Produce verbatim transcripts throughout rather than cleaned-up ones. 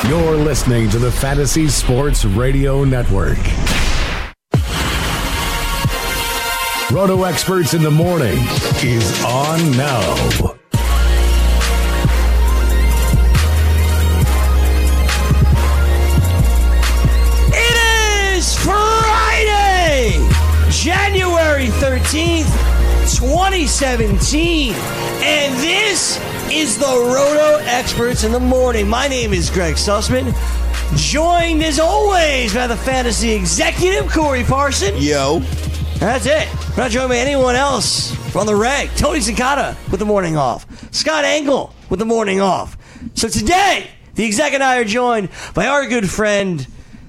You're listening to the Fantasy Sports Radio Network. Roto Experts in the Morning is on now. It is Friday, January thirteenth, twenty seventeen, and this is the Roto Experts in the Morning. My name is Greg Sussman, joined as always by the fantasy executive, Corey Parson. Yo. That's it. We're not joined by anyone else on the reg. Tony Cicada with the morning off. Scott Engel with the morning off. So today, the exec and I are joined by our good friend,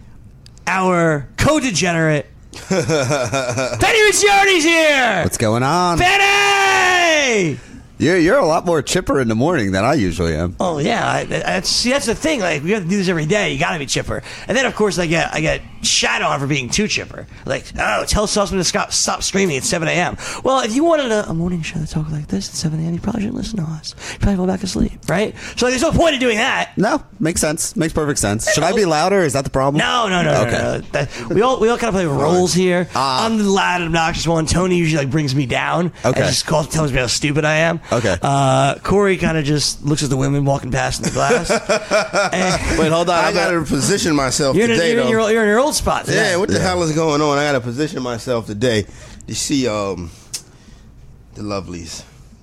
our co-degenerate, Penny Ricciardi's here. What's going on? Penny! You're, you're a lot more chipper in the morning than I usually am. Oh yeah, I, that's see, that's the thing. Like we have to do this every day. You got to be chipper. And then of course I get I get shat on for being too chipper. Like, oh, tell Sussman to stop, stop streaming at seven a.m. Well, if you wanted a, a morning show that talked like this at seven a.m., you probably shouldn't listen to us. You probably go back to sleep, right? So like, there's no point in doing that. No, makes sense. Makes perfect sense. Should I be louder? Is that the problem? No, no, no, okay. no, no. That, we all we all kind of play roles here. Ah. I'm the loud, obnoxious one. Tony usually like brings me down. Okay. And just calls, tells me how stupid I am. Okay. Uh, Corey kind of just looks at the women walking past in the glass. And Wait, hold on. I got to position myself you're, in, today, you're, in though. your, you're in your old spot today. Yeah, what the Yeah. hell is going on? I got to position myself today to see um the lovelies.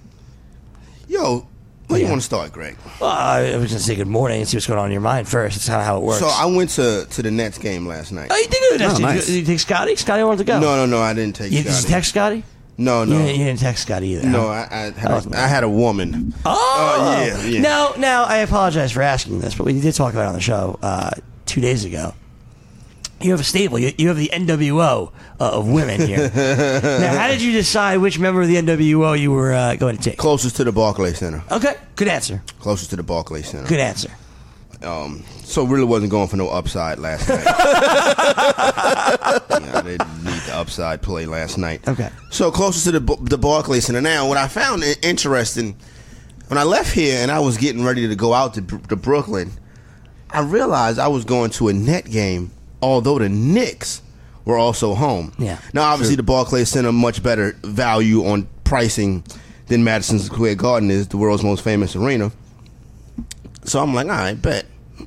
Yo, where Yeah. you want to start, Greg? Well, I was going to say good morning and see what's going on in your mind first. That's kind of how it works. So I went to, to the Nets game last night. oh, you did go to the Oh, Nets. nice. Did you, did you take Scotty? Scotty wanted to go. No, no, no, I didn't take You, did you Scotty. text Scotty? No, You, no. didn't, you didn't text Scotty either. No, huh? I, I, had Oh. a, I had a woman. Oh, Oh, yeah, yeah. Now, now, I apologize for asking this, but we did talk about it on the show uh, two days ago. You have a stable. You, you have the N W O uh, of women here. Now, how did you decide which member of the N W O you were uh, going to take? Closest to the Barclays Center. Okay, good answer. Closest to the Barclays Center. Good answer. Um, so really wasn't going for no upside last night. Yeah, I didn't need the upside play last night. Okay. So closest to the the Barclays Center. Now, what I found i- interesting when I left here and I was getting ready to go out to, to Brooklyn, I realized I was going to a Net game, although the Knicks were also home. Yeah. Now, obviously, the Barclays Center much better value on pricing than Madison Square Garden is, the world's most famous arena. So I'm like, all right, bet.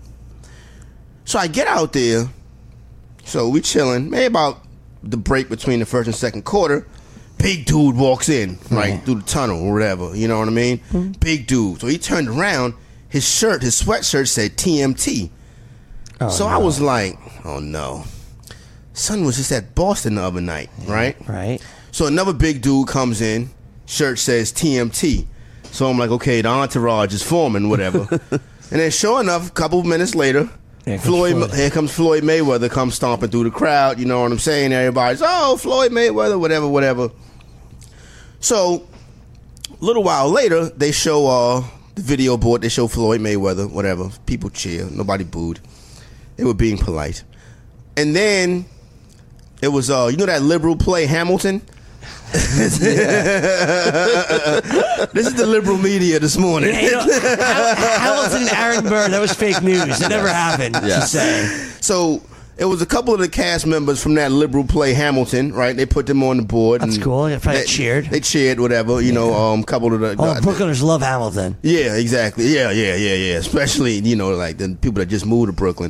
So I get out there. So we chilling. Maybe about the break between the first and second quarter. Big dude walks in, right, Yeah. through the tunnel or whatever. You know what I mean? Mm-hmm. Big dude. So he turned around. His shirt, his sweatshirt said T M T. Oh, so no. I was like, oh no. Son was just at Boston the other night, right? Right. So another big dude comes in, shirt says T M T. So I'm like, okay, the entourage is forming, whatever. And then sure enough, a couple of minutes later, Here comes Floyd, Floyd. here comes Floyd Mayweather, comes stomping through the crowd, you know what I'm saying? Everybody's, oh, Floyd Mayweather, whatever, whatever. So a little while later, they show uh, the video board, they show Floyd Mayweather, whatever. People cheer, nobody booed. They were being polite. And then it was, uh, you know that liberal play, Hamilton? This is the liberal media this morning. Yeah, you know, Ham- Hamilton and Aaron Burr, that was fake news. It never happened, Yeah. to say. So it was a couple of the cast members from that liberal play, Hamilton, right? They put them on the board. That's and cool. They probably they, cheered. They cheered, whatever. You know, um, couple of the. Oh, the- Brooklyners love Hamilton. Yeah, exactly. Yeah, yeah, yeah, yeah. Especially, you know, like the people that just moved to Brooklyn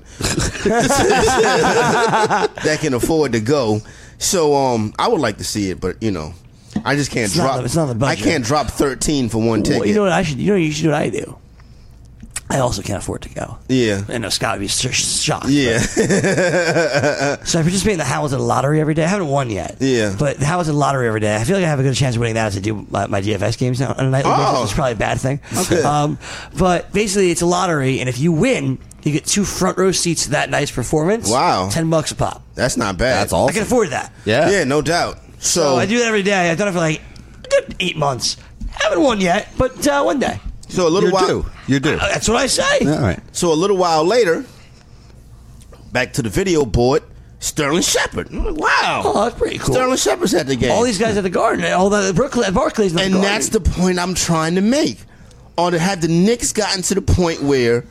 that can afford to go. So, um, I would like to see it, but you know, I just can't It's not drop. the- it's not the budget. I can't drop thirteen for one ticket. Well, you know what I should? You know, you should do what I do. I also can't afford to go. Yeah. I know Scott would be sh- shocked. Yeah. but- so I participate in the Hamilton lottery every day. I haven't won yet. Yeah. But the Hamilton lottery every day. I feel like I have a good chance of winning that as I do my, my D F S games now on a nightly Oh. basis. It's probably a bad thing. Okay. Um, but basically, it's a lottery, and if you win, you get two front row seats to that night's performance. Wow. Ten bucks a pop. That's not bad. That's awesome. I can afford that. Yeah. Yeah, no doubt. So, So I do that every day. I've done it for like a good eight months. Haven't won yet, but uh, one day. so a little You're while. due. You're due. Uh, That's what I say. All right. So a little while later, back to the video board, Sterling Shepard. I'm like, wow. Oh, that's pretty cool. Sterling Shepard's at the game. All these guys at the Garden, all the Brooklyn, Barclays, at the and Garden. that's the point I'm trying to make. Or to have the Knicks gotten to the point where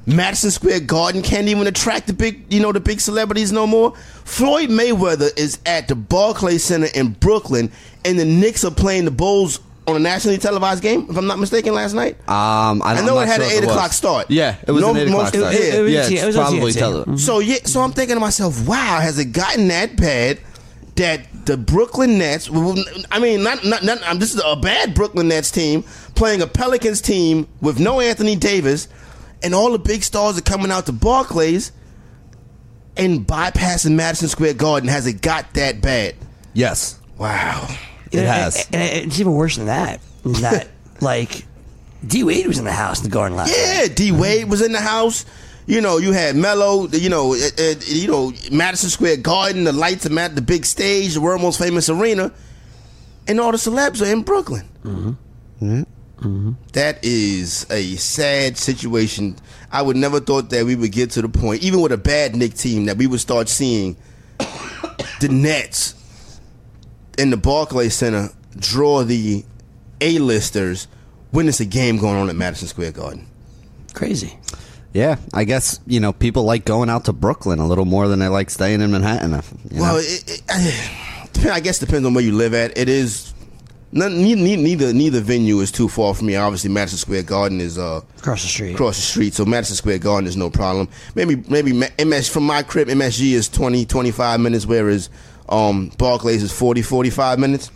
Madison Square Garden can't even attract the big, you know, the big celebrities no more. Floyd Mayweather is at the Barclays Center in Brooklyn, and the Knicks are playing the Bulls on a nationally televised game, if I'm not mistaken, last night. Um, I, I know I'm it had sure an eight it o'clock was. start. Yeah, it was No, an eight o'clock most- start. it- it was- yeah, it it's was on probably T N T. television. So yeah, so I'm thinking to myself, wow, has it gotten that bad that the Brooklyn Nets? I mean, not not, not um, this is a bad Brooklyn Nets team playing a Pelicans team with no Anthony Davis, and all the big stars are coming out to Barclays and bypassing Madison Square Garden. Has it got that bad? Yes, Wow. it has. And, and it's even worse than that. Is that like D Wade was in the house in the Garden last night. Yeah, D Wade was in the house. You know, you had Melo. You know, uh, uh, you know Madison Square Garden, the lights are at the big stage, the world's most famous arena, and all the celebs are in Brooklyn. Mm-hmm. Mm-hmm. That is a sad situation. I would never thought that we would get to the point, even with a bad Knicks team, that we would start seeing the Nets in the Barclays Center draw the A-listers when it's a game going on at Madison Square Garden. Crazy. Yeah, I guess, you know, people like going out to Brooklyn a little more than they like staying in Manhattan. You know? Well, it, it, I, depend- I guess depends on where you live at. It is none, neither, neither neither venue is too far from me. Obviously, Madison Square Garden is uh, Across the street. across the street, so Madison Square Garden is no problem. Maybe maybe Ma- M S from my crib, M S G is twenty, twenty-five minutes, whereas um, Barclays is forty, forty-five minutes.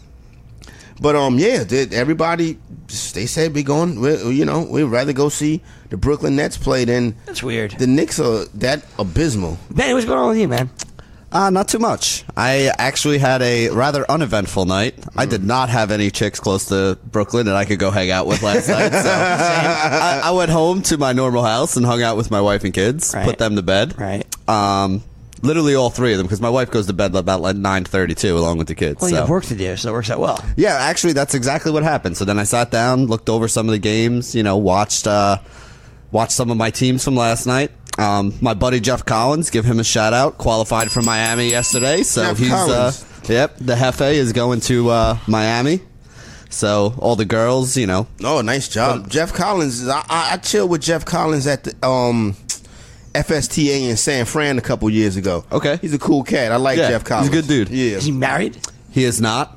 But um, yeah, they, everybody they said we going. We, you know, we'd rather go see the Brooklyn Nets play than That's weird. the Knicks are that abysmal. Ben, what's going on with you, man? Uh, not too much. I actually had a rather uneventful night. I did not have any chicks close to Brooklyn that I could go hang out with last night. So I, I went home to my normal house and hung out with my wife and kids, Right. put them to bed. Right. Um, literally all three of them, because my wife goes to bed about like nine thirty-two along with the kids. Well, you so. have work to do, so it works out well. Yeah, actually, that's exactly what happened. So then I sat down, looked over some of the games, you know, watched uh, watched some of my teams from last night. Um, my buddy Jeff Collins, give him a shout out, qualified for Miami yesterday. So Jeff he's, uh, Collins. yep, the Hefe is going to uh, Miami. So all the girls, you know. Oh, nice job, Jeff Collins. I, I, I chilled with Jeff Collins at the um, F S T A in San Fran a couple years ago. Okay. He's a cool cat. I like Yeah, Jeff Collins. he's a good dude. Yeah. Is he married? He is not.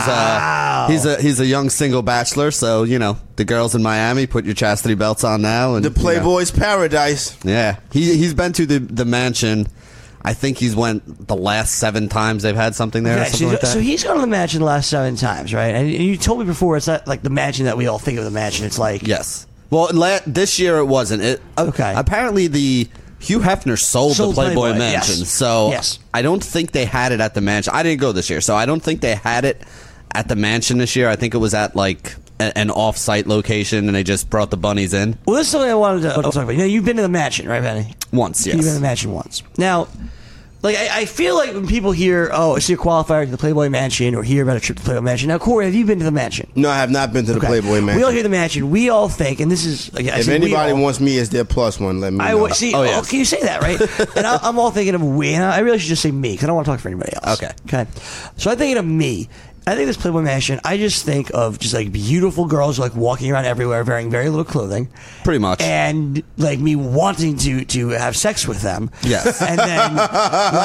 Wow. He's a he's a he's a young single bachelor. So you know the girls in Miami, put your chastity belts on now. And The you know. Playboy's Paradise. Yeah, he he's been to the the mansion. I think he's went the last seven times they've had something there. or Okay, something so, like that. so he's gone to the mansion the last seven times, right? And you told me before it's not like the mansion that we all think of the mansion. It's like Yes. Well, la- this year it wasn't. It uh, Okay. Apparently, the Hugh Hefner sold, Sold the Playboy, Playboy, Mansion, yes. so Yes. I don't think they had it at the mansion. I didn't go this year, so I don't think they had it at the mansion this year. I think it was at like a- an off-site location, and they just brought the bunnies in Well, this is something I wanted to talk about. You know, you've been to the mansion, right, Benny? once. Yes. You've been to the mansion once. Now, like, I, I feel like when people hear, oh, it's your qualifier to the Playboy Mansion or hear about a trip to the Playboy Mansion. Now, Corey, have you been to the mansion? No, I have not been to the Okay. Playboy Mansion. We all hear the mansion. We all think, and this is, like, I if say we anybody all- wants me as their plus one, let me I know. wa- see. Oh, Oh, yes. can you say that right? And I, I'm all thinking of we. And I really should just say me because I don't want to talk for anybody else. Okay. Okay. So I'm thinking of me. I think this Playboy Mansion. I just think of just like beautiful girls like walking around everywhere, wearing very little clothing, Pretty much. and like me wanting to to have sex with them. Yes. And then like,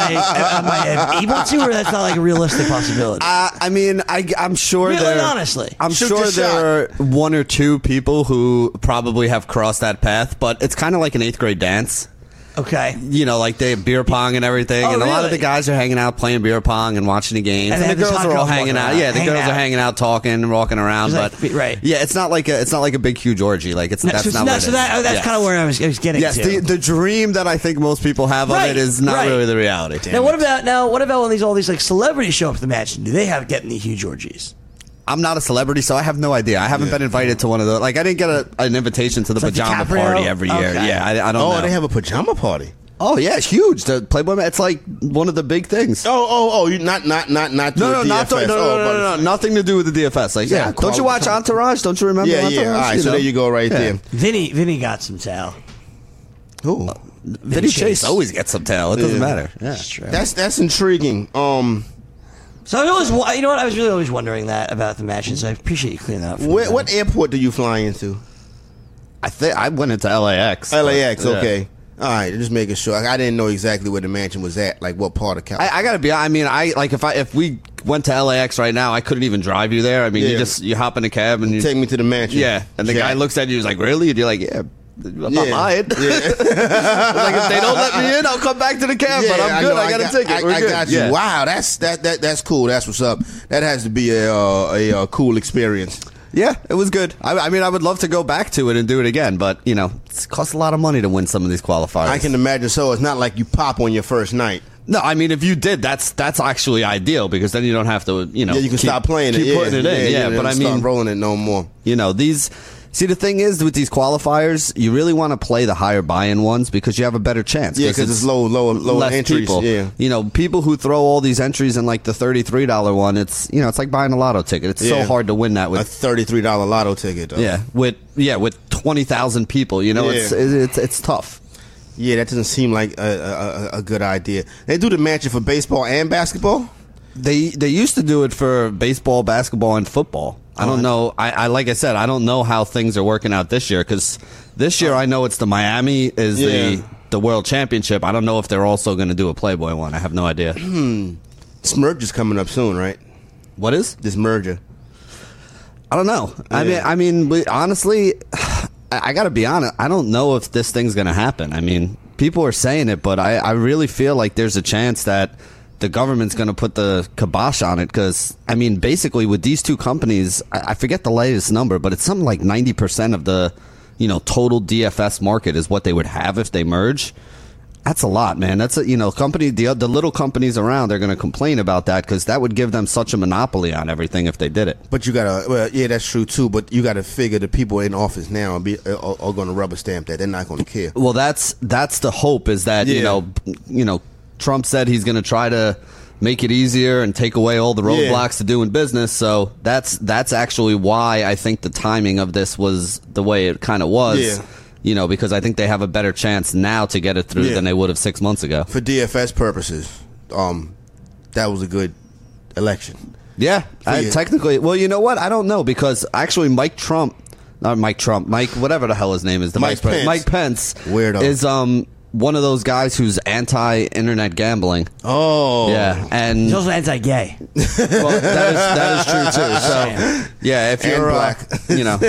am I able to, or that's not like a realistic possibility? Uh, I mean, I, I'm sure Really, there. honestly. I'm Shoot sure your there are one or two people who probably have crossed that path, but it's kind of like an eighth grade dance. Okay. You know, like they have beer pong and everything, Oh, and a lot of really? the guys are hanging out playing beer pong and watching the games, And and, they the have the girls hot are all girls hanging walking out. around, Yeah, the hanging girls out. are hanging out, talking, and walking around. Just But like, right. yeah, it's not like a it's not like a big huge orgy. Like it's that's so, not. no, what it so is. that, that's Yes. kind of where I was, I was getting Yes, to. the the dream that I think most people have Right, of it is not right. really the reality. Now what about now? What about when these all these like celebrities show up at the mansion? Do they have getting the huge orgies? I'm not a celebrity, so I have no idea. I haven't Yeah. been invited to one of those. Like I didn't get a, an invitation to the It's like pajama DiCaprio? party every year. Okay. Yeah, I, I don't Oh, know. they have a pajama party. oh yeah, it's huge. The Playboy. Ma- It's like one of the big things. Oh, oh, oh! You not, not, not, not. No, to no, the not D F S. no, no, Oh, no, but- no, no, nothing to do with the D F S. Like, Yeah, yeah, don't you quality watch time. Entourage? Don't you remember Yeah, Entourage? yeah. All right, so know? there you go, right Yeah. there. Vinny, Vinny got some towel. Ooh, Vinny Chase always gets some tail. It doesn't Yeah. matter. Yeah. That's true. that's that's intriguing. Um, So I was always, wa- you know what? I was really always wondering that about the mansion. So I appreciate you clearing that up. For me, where, man. what airport do you fly into? I think I went into L A X. L A X, but, yeah. okay. All right, just making sure. I didn't know exactly where the mansion was at, like what part of California. I, I gotta be. I mean, I like if I if we went to L A X right now, I couldn't even drive you there. I mean, Yeah. you just you hop in a cab and you Take me to the mansion. yeah, and the Yeah. guy looks at you, he's like, "Really?" And you're like, "Yeah." I'm not Yeah. lying. Yeah. Like if they don't let me in, I'll come back to the cab. but I'm good. know, I, got a ticket. I, We're I good. got you. Yeah. Wow, that's that, that that's cool. That's what's up. That has to be a uh, a, uh cool experience. Yeah, it was good. I, I mean, I would love to go back to it and do it again, but you know, it costs a lot of money to win some of these qualifiers. I can imagine. So it's not like you pop on your first night. No, I mean, if you did, that's that's actually ideal because then you don't have to, you know, Yeah, you can keep, stop playing keep it. putting it yeah, in. Yeah, you but don't I start mean, rolling it no more. you know, these. See, the thing is with these qualifiers, you really want to play the higher buy-in ones because you have a better chance. Yeah, because it's low, low, low less entries. people. Yeah, You know, people who throw all these entries in like the thirty-three dollar one, it's you know, it's like buying a lotto ticket. It's Yeah. so hard to win that a with thirty-three dollar lotto ticket. Though. yeah with yeah with twenty thousand people. You know, Yeah. it's it's it's tough. yeah, that doesn't seem like a, a, a good idea. They do the mansion for baseball and basketball. They they used to do it for baseball, basketball, and football. I don't know. I, I like I said, I don't know how things are working out this year because this year I know it's the Miami is Yeah. the the World Championship. I don't know if they're also going to do a Playboy one. I have no idea. This merger's coming up soon, right? What is? This merger. I don't know. I Yeah. mean, I mean, we, honestly, I, I got to be honest. I don't know if this thing's going to happen. I mean, people are saying it, but I, I really feel like there's a chance that the government's going to put the kibosh on it because, I mean, basically with these two companies, I, I forget the latest number, but it's something like ninety percent of the, you know, total D F S market is what they would have if they merge. That's a lot, man. That's a, you know, company, the, the little companies around, they're going to complain about that because that would give them such a monopoly on everything if they did it. But you gotta, well, yeah, that's true too. But you gotta figure the people in office now are, be, are, are going to rubber stamp that. They're not going to care. Well, that's that's the hope is that you Yeah. know you know Trump said he's going to try to make it easier and take away all the roadblocks to doing business. So that's that's actually why I think the timing of this was the way it kind of was. Yeah. You know, because I think they have a better chance now to get it through Yeah. than they would have six months ago. For D F S purposes, um, that was a good election. Yeah, I, you. technically. Well, you know what? I don't know because actually Mike Trump, not Mike Trump, Mike whatever the hell his name is, the Mike vice president, Pence. Mike Pence, Weirdo. is um one of those guys who's anti-internet gambling. Oh, Yeah, and He's also anti-gay. well, that is that is true too. So yeah, if And you're black. Uh, you know,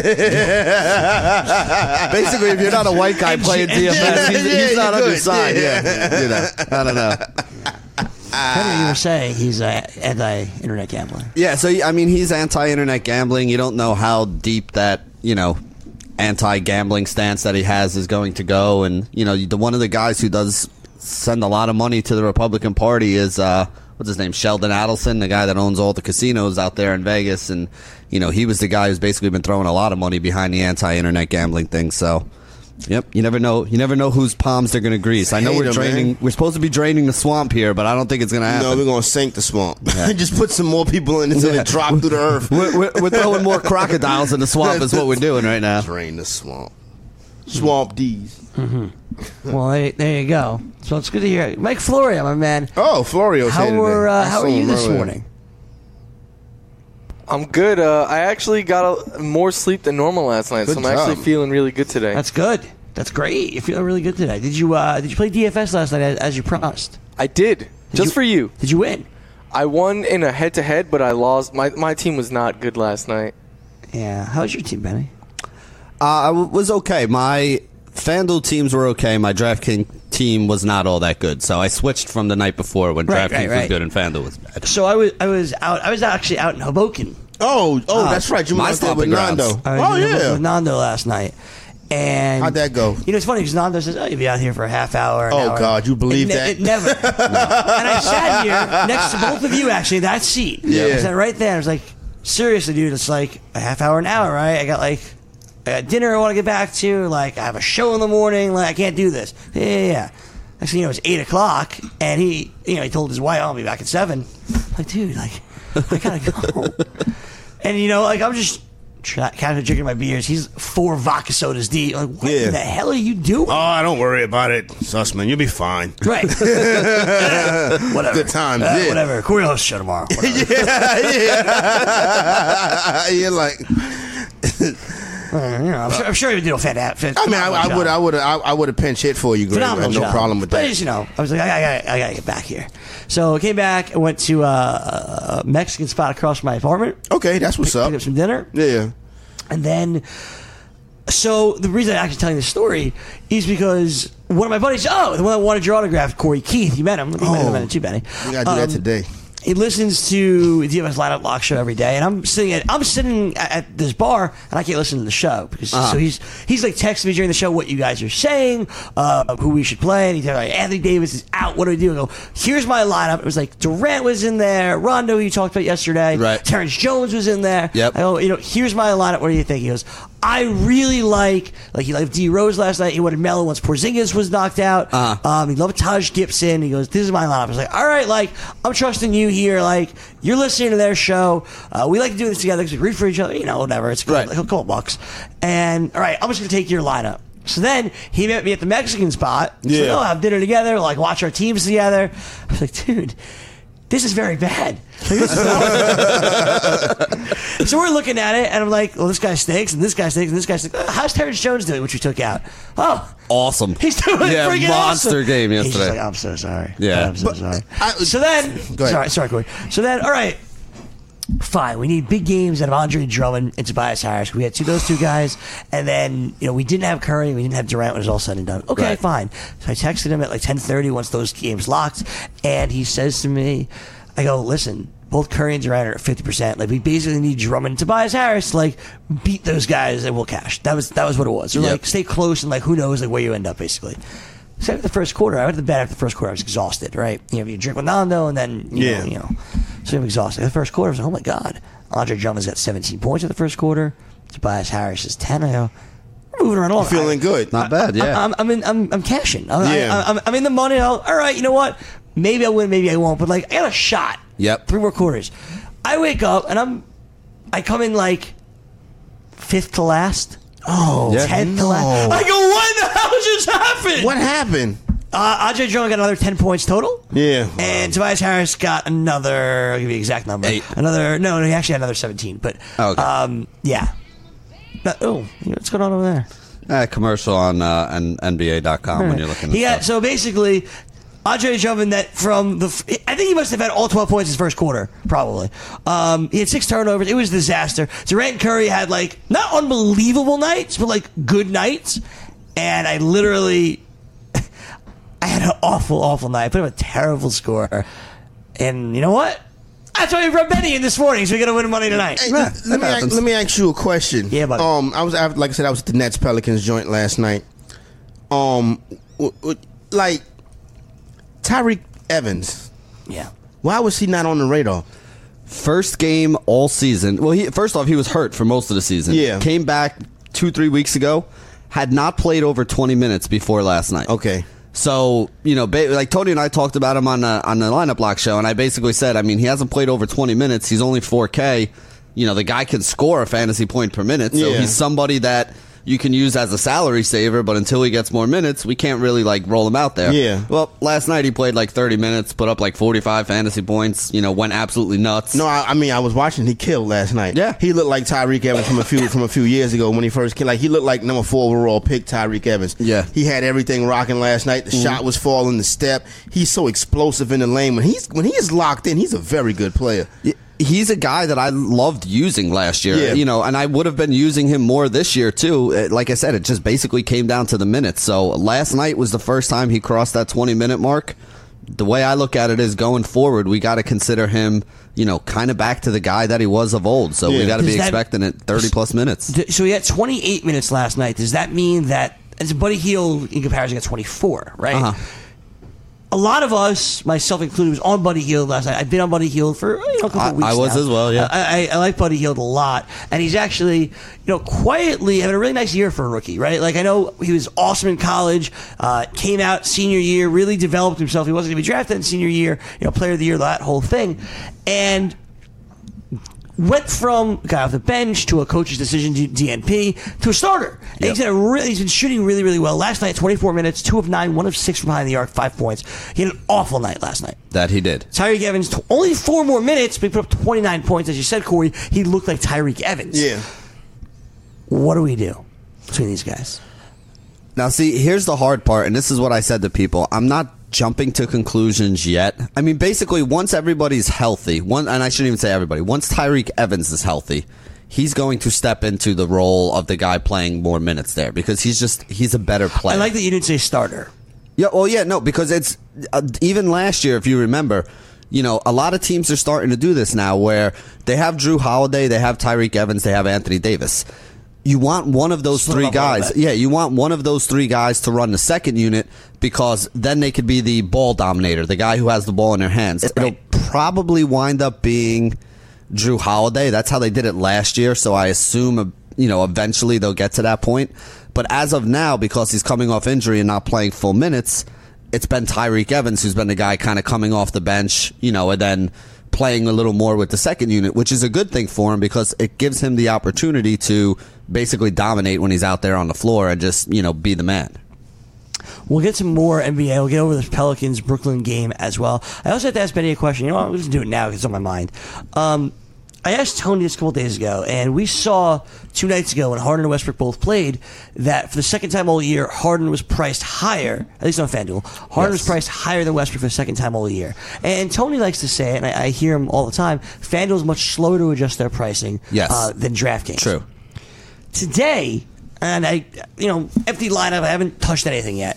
basically, if you're not a white guy And playing Jew- D F S, he's, Yeah, he's not on good. your side. Yeah. Yeah, you know, I don't know. Henry, you were saying he's uh, anti-internet gambling. Yeah, so I mean, he's anti-internet gambling. You don't know how deep that you know anti-gambling stance that he has is going to go, and you know, the one of the guys who does send a lot of money to the Republican Party is uh, what's his name, Sheldon Adelson, the guy that owns all the casinos out there in Vegas, and you know, he was the guy who's basically been throwing a lot of money behind the anti-internet gambling thing. So. Yep, you never know. You never know whose palms they're going to grease. I know Hate we're him, draining. man. We're supposed to be draining the swamp here, but I don't think it's going to happen. No, we're going to sink the swamp. Just put some more people in until Yeah. they drop through the earth. We're, we're, we're throwing more crocodiles in the swamp is what we're doing right now. Drain the swamp. Swamp D's. Well, there, there you go. So it's good to hear. Mike Florio, my man. Oh, Florio's How here were today. uh, I how saw are you him this earlier. morning? I'm good. Uh, I actually got a, more sleep than normal last night, Good so I'm actually job. feeling really good today. That's good. That's great. You're feeling really good today. Did you uh, did you play D F S last night as, as you promised? I did, just you- for you. Did you win? I won in a head-to-head, but I lost. My my team was not good last night. Yeah. How's your team, Benny? Uh, I w- was okay. My FanDuel teams were okay. My DraftKings team was not all that good. So I switched from the night before when Right, DraftKings right, was right. good and FanDuel was bad. So I was I was out. I was actually out in Hoboken. Oh, oh, Uh, that's right. You my went out there with stomping Nando. grounds. I was Oh, in Hoboken yeah. with Nando last night. And How'd that go? You know, it's funny because Nando says, "Oh, you'll be out here for a half hour." An Oh, hour." God, you believe it, ne- that? It never. And I sat here next to both of you, actually, that seat. Yeah. I sat right there. I was like, "Seriously, dude, it's like a half hour, an hour, right? I got like I got dinner I want to get back to. Like I have a show in the morning. Like I can't do this." Yeah, yeah. yeah. Actually, you know, it's eight o'clock, and he, you know, he told his wife, "I'll be back at seven." I'm like, dude, like I gotta go. And you know, like I'm just. Tra- Captain drinking my beers. He's four vodka sodas deep. Like, what Yeah. the hell are you doing? Oh, don't worry about it, Sussman. You'll be fine. Right. Whatever. Good times, Uh, yeah. Whatever. Corey hosts show tomorrow. Whatever. yeah, yeah. You're like, Uh, you know, I'm, sure, I'm sure he would do a fantastic. I mean, I, I would, I would, I, I would have pinch hit for you, Greg. I had Phenomenal no job. problem with but that. But you know, I was like, I, I, I, I gotta get back here. So I came back and went to uh, a Mexican spot across from my apartment. Okay, that's what's Picked up. up some dinner. Yeah. And then, so the reason I'm actually telling this story is because one of my buddies, oh, the one that wanted your autograph, Corey Keith, you met him. You might have Oh. met him too, Benny. We gotta do that Um, today. He listens to the D F S Lineup Lock show every day, and I'm sitting at I'm sitting at, at this bar, and I can't listen to the show because Uh-huh. so he's he's like texting me during the show what you guys are saying, uh, who we should play, and he's like, Anthony Davis is out. What do we do? I go, here's my lineup. It was like Durant was in there, Rondo you talked about yesterday, Right. Terrence Jones was in there. Yep. I go, you know, here's my lineup. What do you think? He goes, I really like like he liked D Rose last night. He wanted Melo once Porzingis was knocked out. Uh-huh. Um, he loved Taj Gibson. He goes, this is my lineup. I was like, all right, like I'm trusting you here. Like you're listening to their show. Uh, we like to do this together because we root for each other. You know, whatever. It's cool, Right. like a couple bucks. And all right, I'm just gonna take your lineup. So then he met me at the Mexican spot. He's like, Yeah. oh, have dinner together. Like watch our teams together. I was like, dude. This is very bad. Like, this is not- so we're looking at it, and I'm like, well, this guy stinks, and this guy stinks, and this guy stinks. Uh, How's Terrence Jones doing, which we took out? Oh, Awesome. he's doing Yeah, freaking monster awesome. game He's just yesterday. like, I'm so sorry. Yeah. I'm so But sorry. I- so then, Go ahead. sorry, sorry, Corey. So then, all right. Fine. We need big games out of Andre Drummond and Tobias Harris. We had two those two guys, and then you know we didn't have Curry, we didn't have Durant when it was all said and done. Okay, Right. fine. So I texted him at like ten thirty once those games locked, and he says to me, "I go, listen, both Curry and Durant are at fifty percent. Like we basically need Drummond and Tobias Harris to like beat those guys, and we'll cash." That was that was what it was. Or Yep. like stay close, and like who knows like where you end up basically. So after the first quarter, I went to bed after the first quarter. I was exhausted, right? You know, you drink with Nando, and then you Yeah. know, you know. So I'm exhausted. The first quarter, I was like, oh my god, Andre Drummond's got seventeen points in the first quarter. Tobias Harris is ten. I go, we're moving right along. Feeling I- good. Not bad, yeah. I, I'm, I'm in. I'm, I'm cashing. I'm, Yeah. I, I'm, I'm in the money. I'll, all right, you know what? Maybe I win. Maybe I won't. But like, I got a shot. Yep. Three more quarters. I wake up and I'm. I come in like fifth to last. Oh, Yeah. tenth to No. last. I go, what the hell just happened? What happened? Uh, Andre Drummond got another ten points total. Yeah. And Tobias Harris got another. I'll give you the exact number. Eight. Another. No, no, he actually had another seventeen. But Oh, okay. um, yeah. But, oh, what's going on over there? Uh, commercial on uh, N- N B A dot com when you're looking at He had, stuff. so basically, Andre Drummond that from the f- I think he must have had all twelve points his first quarter, probably. Um, he had six turnovers. It was a disaster. Durant and Curry had like not unbelievable nights, but like good nights. And I literally, I had an awful, awful night. I put up a terrible score. And you know what? That's why we brought Benny in this morning, so we got to win money tonight. Hey, Yeah, let, that me ask, happens. let me ask you a question. Yeah, buddy. Um, I was I- like I said, I was at the Nets Pelicans joint last night. Um, w- w- like Tyreek Evans, Yeah. why was he not on the radar? First game all season. Well, he, first off, he was hurt for most of the season. Yeah. Came back two, three weeks ago. Had not played over twenty minutes before last night. Okay. So, you know, ba- like Tony and I talked about him on the, on the lineup block show, and I basically said, I mean, he hasn't played over twenty minutes. He's only four K. You know, the guy can score a fantasy point per minute. So Yeah. he's somebody that you can use as a salary saver, but until he gets more minutes, we can't really, like, roll him out there. Yeah. Well, last night he played like thirty minutes, put up like forty-five fantasy points, you know, went absolutely nuts. No, I, I mean I was watching. He killed last night. Yeah. he looked like Tyreek Evans from a few from a few years ago when he first came. Like he looked like number four overall pick Tyreek Evans. Yeah. he had everything rocking last night. The shot was falling, the step. He's so explosive in the lane. When he's when he is locked in, he's a very good player. He's a guy that I loved using last year, Yeah. you know, and I would have been using him more this year too. Uh, Like I said, it just basically came down to the minutes. So last night was the first time he crossed that twenty minute mark. The way I look at it is going forward, we got to consider him, you know, kind of back to the guy that he was of old. So we Yeah. got to be Does that- expecting it thirty plus minutes. D- So he had twenty-eight minutes last night. Does that mean that as Buddy Hield in comparison got twenty-four, right? Uh-huh. A lot of us, myself included, was on Buddy Hield last night. I've been on Buddy Hield for you know, a couple I- of weeks I was now. as well, yeah. I, I, I like Buddy Hield a lot, and he's actually, you know, quietly having a really nice year for a rookie, right? Like I know he was awesome in college, uh, came out senior year, really developed himself. He wasn't going to be drafted in senior year, you know, player of the year, that whole thing, and went from a guy off the bench to a coach's decision to D N P to a starter. And Yep. he's, had a really, he's been shooting really, really well. Last night, twenty-four minutes, two of nine, one of six from behind the arc, five points. He had an awful night last night. That he did. Tyreek Evans, t- only four more minutes, but he put up twenty-nine points. As you said, Corey, he looked like Tyreek Evans. Yeah, What do we do between these guys? Now, see, here's the hard part, and this is what I said to people. I'm not jumping to conclusions yet. I mean, basically, once everybody's healthy, one, and I shouldn't even say everybody, once Tyreek Evans is healthy, he's going to step into the role of the guy playing more minutes there because he's just, he's a better player. I like that you didn't say starter. Yeah, well, yeah, no, because it's, uh, even last year, if you remember, you know, a lot of teams are starting to do this now where they have Drew Holiday, they have Tyreek Evans, they have Anthony Davis. You want one of those Split three up a little guys. bit. Yeah, you want one of those three guys to run the second unit because then they could be the ball dominator, the guy who has the ball in their hands. It'll probably wind up being Drew Holiday. That's how they did it last year, so I assume, you know, eventually they'll get to that point. But as of now, because he's coming off injury and not playing full minutes, it's been Tyreek Evans who's been the guy kind of coming off the bench, you know, and then playing a little more with the second unit, which is a good thing for him because it gives him the opportunity to basically dominate when he's out there on the floor and just, you know, be the man. We'll get some more N B A. We'll get over this Pelicans-Brooklyn game as well. I also have to ask Benny a question. You know what? We'll just do it now because it's on my mind. Um, I asked Tony this a couple days ago, and we saw two nights ago when Harden and Westbrook both played that for the second time all year, Harden was priced higher, at least on FanDuel. Harden Yes. was priced higher than Westbrook for the second time all year. And Tony likes to say, and I, I hear him all the time, FanDuel is much slower to adjust their pricing Yes. uh, than DraftKings. True. Today, and I, you know, empty lineup, I haven't touched anything yet.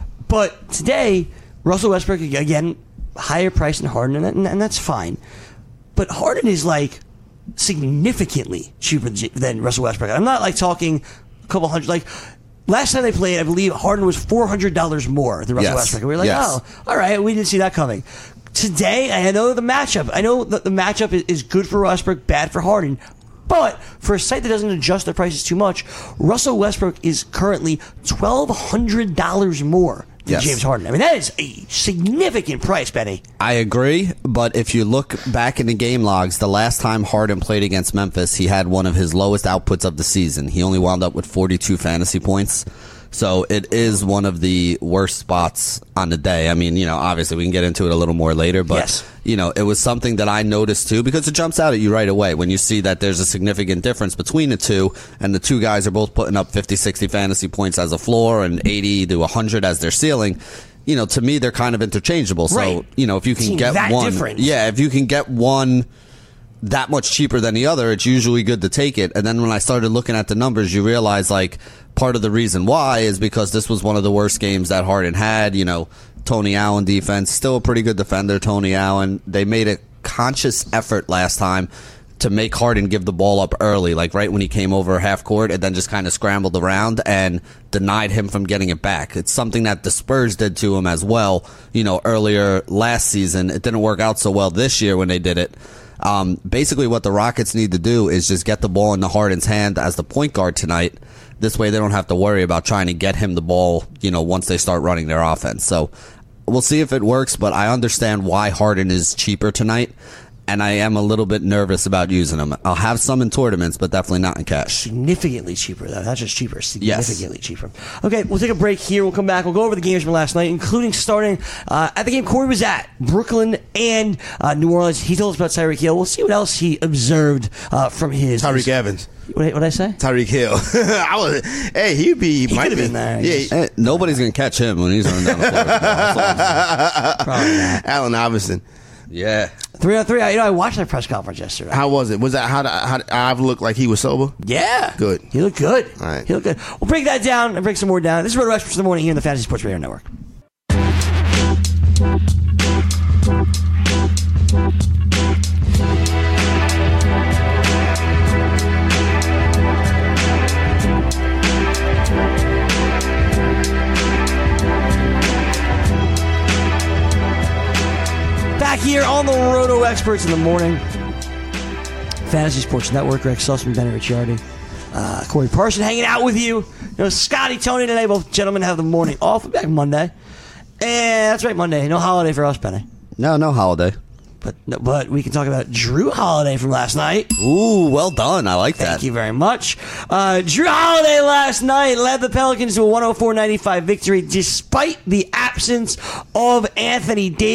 But today, Russell Westbrook, again, higher price than Harden, and, that, and that's fine. But Harden is like significantly cheaper than Russell Westbrook. I'm not like talking a couple hundred. Like last time they played, I believe Harden was four hundred dollars more than Russell Yes. Westbrook. And we were like, Yes. oh, all right, we didn't see that coming. Today, I know the matchup. I know that the matchup is, is good for Westbrook, bad for Harden. But for a site that doesn't adjust their prices too much, Russell Westbrook is currently twelve hundred dollars more than Yes. James Harden. I mean, that is a significant price, Benny. I agree, but if you look back in the game logs, the last time Harden played against Memphis, he had one of his lowest outputs of the season. He only wound up with forty-two fantasy points. So it is one of the worst spots on the day. I mean, you know, obviously we can get into it a little more later, but, Yes. you know, it was something that I noticed too because it jumps out at you right away when you see that there's a significant difference between the two and the two guys are both putting up fifty, sixty fantasy points as a floor and eighty to one hundred as their ceiling. You know, to me, they're kind of interchangeable. So, Right. you know, if you can Seems get that one, different. yeah, if you can get one that much cheaper than the other, it's usually good to take it. And then when I started looking at the numbers, you realize like part of the reason why is because this was one of the worst games that Harden had. You know, Tony Allen defense, still a pretty good defender, Tony Allen. They made a conscious effort last time to make Harden give the ball up early, like right when he came over half court and then just kind of scrambled around and denied him from getting it back. It's something that the Spurs did to him as well, you know, earlier last season. It didn't work out so well this year when they did it. Um, basically what the Rockets need to do is just get the ball in the Harden's hand as the point guard tonight. This way they don't have to worry about trying to get him the ball, you know, once they start running their offense. So we'll see if it works, but I understand why Harden is cheaper tonight. And I am a little bit nervous about using them. I'll have some in tournaments, but definitely not in cash. Significantly cheaper, though. Not just cheaper, significantly yes. cheaper. Okay, we'll take a break here. We'll come back. We'll go over the games from last night, including starting uh, at the game Corey was at, Brooklyn and uh, New Orleans. He told us about Tyreek Hill. We'll see what else he observed uh, from his... Tyreek his, Evans. What did I say? Tyreek Hill. I was, hey, he'd be... He might could have be, been there. Yeah, Yes. Hey, nobody's going to catch him when he's running down the floor. Probably not. Allen Iverson. Yeah. Three on three. You know, I watched that press conference yesterday. How was it? Was that how? How did Ive look like he was sober? Yeah. Good. He looked good. All right. He looked good. We'll break that down and break some more down. This is Roto Experts in the Morning here in the Fantasy Sports Radio Network. Back here on the Roto Experts in the Morning. Fantasy Sports Network. Greg Sussman, Benny Ricciardi, uh, Corey Parson hanging out with you. You know, Scotty, Tony today. Both gentlemen have the morning off. We'll be back Monday. And that's right, Monday. No holiday for us, Benny. No, no holiday. But no, but we can talk about Drew Holiday from last night. Ooh, well done. I like that. Thank you very much. Uh, Drew Holiday last night led the Pelicans to a one oh four ninety-five victory despite the absence of Anthony Davis.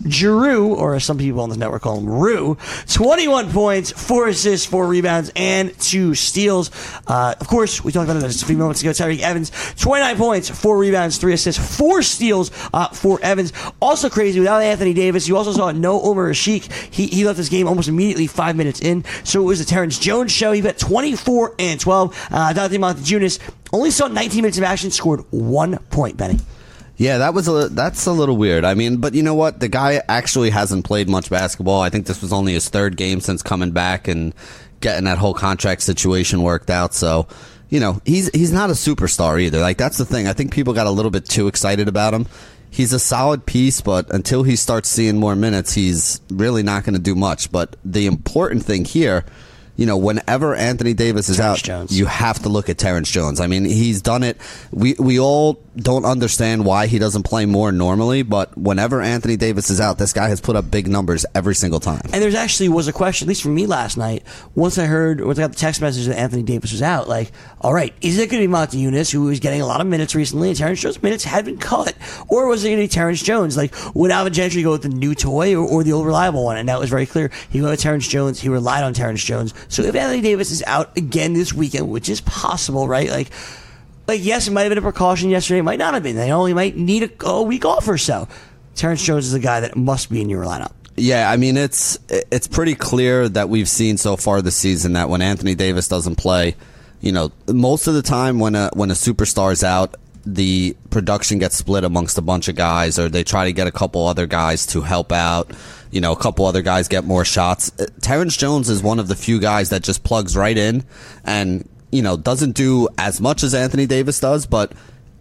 Giroux, or as some people on the network call him, Rue, twenty-one points, four assists, four rebounds, and two steals. Uh, of course, we talked about it just a few moments ago. Tyreke Evans, twenty-nine points, four rebounds, three assists, four steals uh, for Evans. Also crazy, without Anthony Davis, you also saw no Omer Asik. He, he left this game almost immediately, five minutes in. So it was a Terrence Jones show. He bet twenty-four and twelve. Uh, Dante Montejunas only saw nineteen minutes of action, scored one point, Benny. Yeah, that was a that's a little weird. I mean, but you know what? The guy actually hasn't played much basketball. I think this was only his third game since coming back and getting that whole contract situation worked out. So, you know, he's he's not a superstar either. Like, that's the thing. I think people got a little bit too excited about him. He's a solid piece, but until he starts seeing more minutes, he's really not going to do much. But the important thing here, you know, whenever Anthony Davis is Terrence out, Jones. you have to look at Terrence Jones. I mean, he's done it. We we all don't understand why he doesn't play more normally, but whenever Anthony Davis is out, this guy has put up big numbers every single time. And there's actually was a question, at least for me last night, once I heard, once I got the text message that Anthony Davis was out, like, all right, is it going to be Montejunas, who was getting a lot of minutes recently, and Terrence Jones' minutes had been cut, or was it going to be Terrence Jones? Like, would Alvin Gentry go with the new toy or, or the old reliable one? And that was very clear. He went with Terrence Jones. He relied on Terrence Jones. So if Anthony Davis is out again this weekend, which is possible, right? Like, Like, yes, it might have been a precaution yesterday. It might not have been. They only might need a, a week off or so. Terrence Jones is a guy that must be in your lineup. Yeah, I mean, it's it's pretty clear that we've seen so far this season that when Anthony Davis doesn't play, you know, most of the time when a when a superstar's out, the production gets split amongst a bunch of guys, or they try to get a couple other guys to help out. You know, a couple other guys get more shots. Terrence Jones is one of the few guys that just plugs right in and, you know, doesn't do as much as Anthony Davis does, but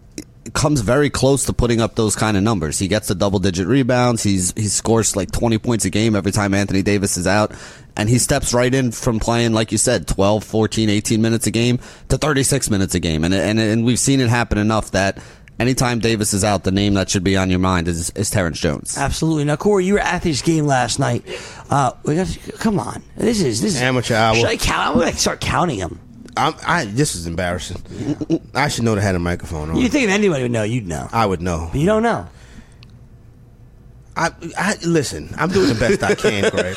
comes very close to putting up those kind of numbers. He gets the double-digit rebounds. He's he scores like twenty points a game every time Anthony Davis is out, and he steps right in from playing, like you said, twelve, fourteen, eighteen minutes a game to thirty-six minutes a game. And and and we've seen it happen enough that anytime Davis is out, the name that should be on your mind is, is Terrence Jones. Absolutely. Now, Corey, you were at this game last night. Uh, we got, come on, this is this is Amateur hour. Should I count? I'm going to start counting them. I'm, I this is embarrassing. I should know to have a microphone on. You think if anybody would know, you'd know. I would know. But you don't know. I, I listen. I'm doing the best I can, Greg.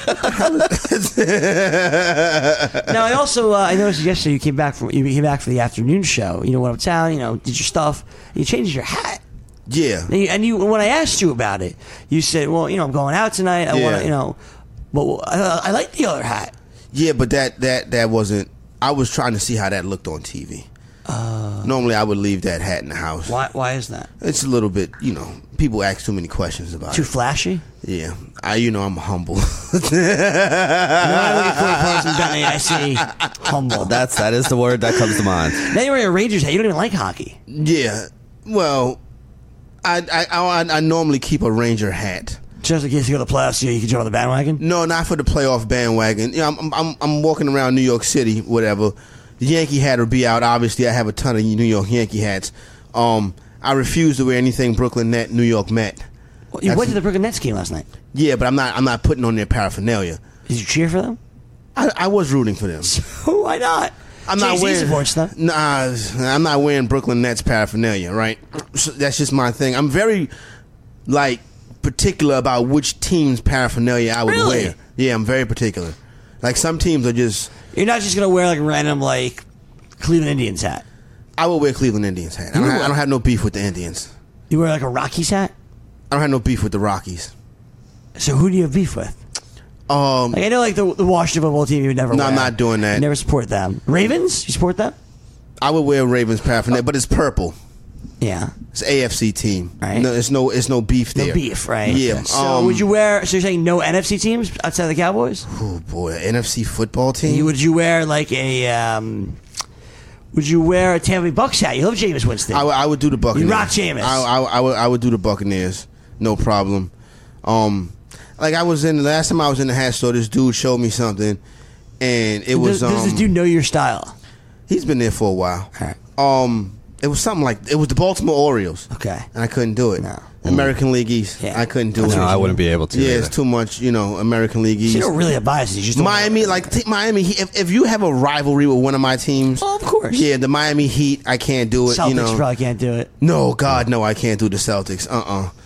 Now, I also uh, I noticed yesterday you came back from you came back for the afternoon show. You know, went uptown. You know, did your stuff. You changed your hat. Yeah. And you, and you when I asked you about it, you said, "Well, you know, I'm going out tonight. I Yeah. want to, you know, but I, I like the other hat." Yeah, but that that that wasn't. I was trying to see how that looked on T V. Uh, Normally, I would leave that hat in the house. Why? Why is that? It's a little bit, you know, people ask too many questions about Too it. flashy? Yeah, I, you know, I'm humble. When I look at Corey Parson, Benny, I see humble. That's that is the word that comes to mind. Now you're wearing a Rangers hat. You don't even like hockey. Yeah, well, I I, I I normally keep a Ranger hat. Just in case you go to the playoffs, you, know, you can jump on the bandwagon. No, not for the playoff bandwagon. You know, I'm I'm I'm walking around New York City, whatever. The Yankee hat will be out. Obviously, I have a ton of New York Yankee hats. Um, I refuse to wear anything Brooklyn Net, New York Met. Well, you That's- went to the Brooklyn Nets game last night. Yeah, but I'm not I'm not putting on their paraphernalia. Did you cheer for them? I, I was rooting for them. Why not? I'm not Jay-Z wearing. supports them. Nah, I'm not wearing Brooklyn Nets paraphernalia. Right? So that's just my thing. I'm very like particular about which team's paraphernalia I would Really? wear. Yeah, I'm very particular. Like some teams are just. You're not just gonna wear like a random like Cleveland Indians hat. I would wear Cleveland Indians hat. I don't, You have, would? I don't have no beef with the Indians. You wear like a Rockies hat. I don't have no beef with the Rockies. So who do you have beef with? Um, Like I know like the, the Washington football team you would never. No, wear. I'm not doing that. You never support them. Ravens, you support them? I would wear Ravens paraphernalia, but it's purple. Yeah. It's A F C team. Right. No, it's no, it's no beef No there. beef, right? Yeah. So um, would you wear? So you're saying no N F C teams outside the Cowboys? Oh boy, N F C football team. You, would you wear like a? Um, would you wear a Tampa Bay Bucks hat? You love Jameis Winston. I, would- I would do the Buccaneers. You rock Jameis. I, I, I would I would do the Buccaneers. No problem. Um, like I was in the last time I was in the hat store, this dude showed me something, and it was does, does um. this dude know your style? He's been there for a while. All right. Um, it was something like it was the Baltimore Orioles. Okay. And I couldn't do it. No. American League East. Yeah. I couldn't do it. No, I wouldn't be able to. Yeah, either. it's too much. You know, American League So East. you don't really have biases. You just don't Miami, like t- Miami Heat. If, if you have a rivalry with one of my teams, Oh, of course. yeah, the Miami Heat, I can't do it. Celtics you know, probably can't do it. no, God, no, I can't do the Celtics. Uh, uh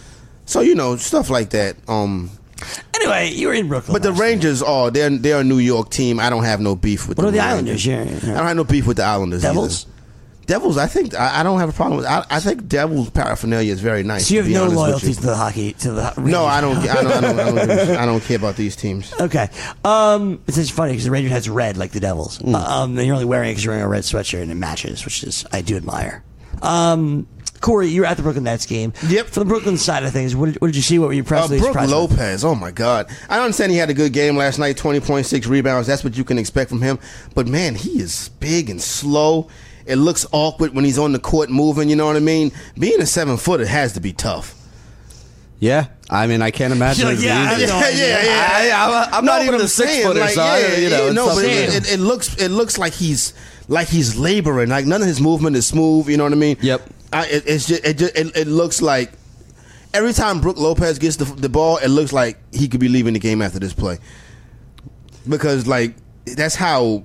So you know stuff like that. Um, Anyway, you were in Brooklyn. but the last Rangers are they're they're a New York team. I don't have no beef with. What the are the Rangers. Islanders? Yeah, yeah. I don't have no beef with the Islanders. Devils? Either. Devils, I think I, I don't have a problem with. I, I think Devils paraphernalia is very nice. So you to have be no honest with loyalty you. to the hockey to the. Rangers. No, I don't. I don't. I don't, I don't, I don't care about these teams. Okay. Um, it's just funny because the Rangers has red like the Devils. Mm. Um, and you're only wearing it because you're wearing a red sweatshirt and it matches, which is I do admire. Um, Corey, you were at the Brooklyn Nets game. Yep. From the Brooklyn side of things, what did, what did you see? What were you Uh, impressed with? Brooke surprised with? Lopez, oh my God! I understand he had a good game last night, twenty point six rebounds. That's what you can expect from him. But man, he is big and slow. It looks awkward when he's on the court moving. You know what I mean? Being a seven footer has to be tough. Yeah, I mean, I can't imagine. You're it's like, yeah, easy. I know. yeah, yeah. I, I, I'm No, not but even I'm a six saying, footer, like, so I, yeah, you know, yeah, it's no, but something- it, it, it looks it looks like he's like he's laboring. Like none of his movement is smooth. You know what I mean? Yep. I, it, it's just it, just it it looks like every time Brooke Lopez gets the the ball, it looks like he could be leaving the game after this play because like that's how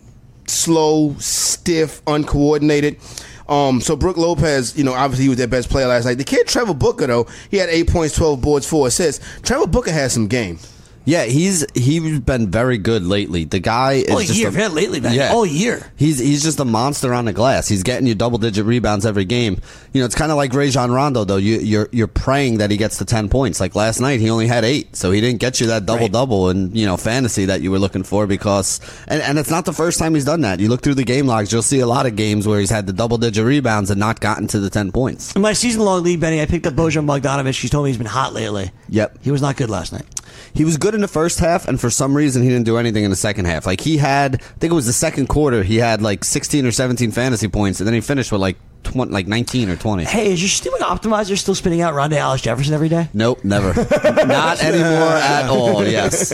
slow, stiff, uncoordinated. Um, so Brooke Lopez, you know, obviously he was their best player last night. The kid Trevor Booker, though, he had eight points, twelve boards, four assists. Trevor Booker has some game. Yeah, he's he's been very good lately. The guy is All just year, a, yeah, lately, man. Yeah. All year. He's he's just a monster on the glass. He's getting you double digit rebounds every game. You know, it's kind of like Rajon Rondo though. You, you're you're praying that he gets to ten points. Like last night, he only had eight, so he didn't get you that double Right. double and you know fantasy that you were looking for because and and it's not the first time he's done that. You look through the game logs, you'll see a lot of games where he's had the double digit rebounds and not gotten to the ten points. In my season long league, Benny, I picked up Bojan Bogdanovic. He's told me he's been hot lately. Yep. He was not good last night. He was good in the first half, and for some reason, he didn't do anything in the second half. Like, he had, I think it was the second quarter, he had like sixteen or seventeen fantasy points, and then he finished with like twenty, like nineteen or twenty. Hey, is your stupid optimizer still spinning out Rondé Hollis Jefferson every day? Nope, never. Not anymore at all, yes.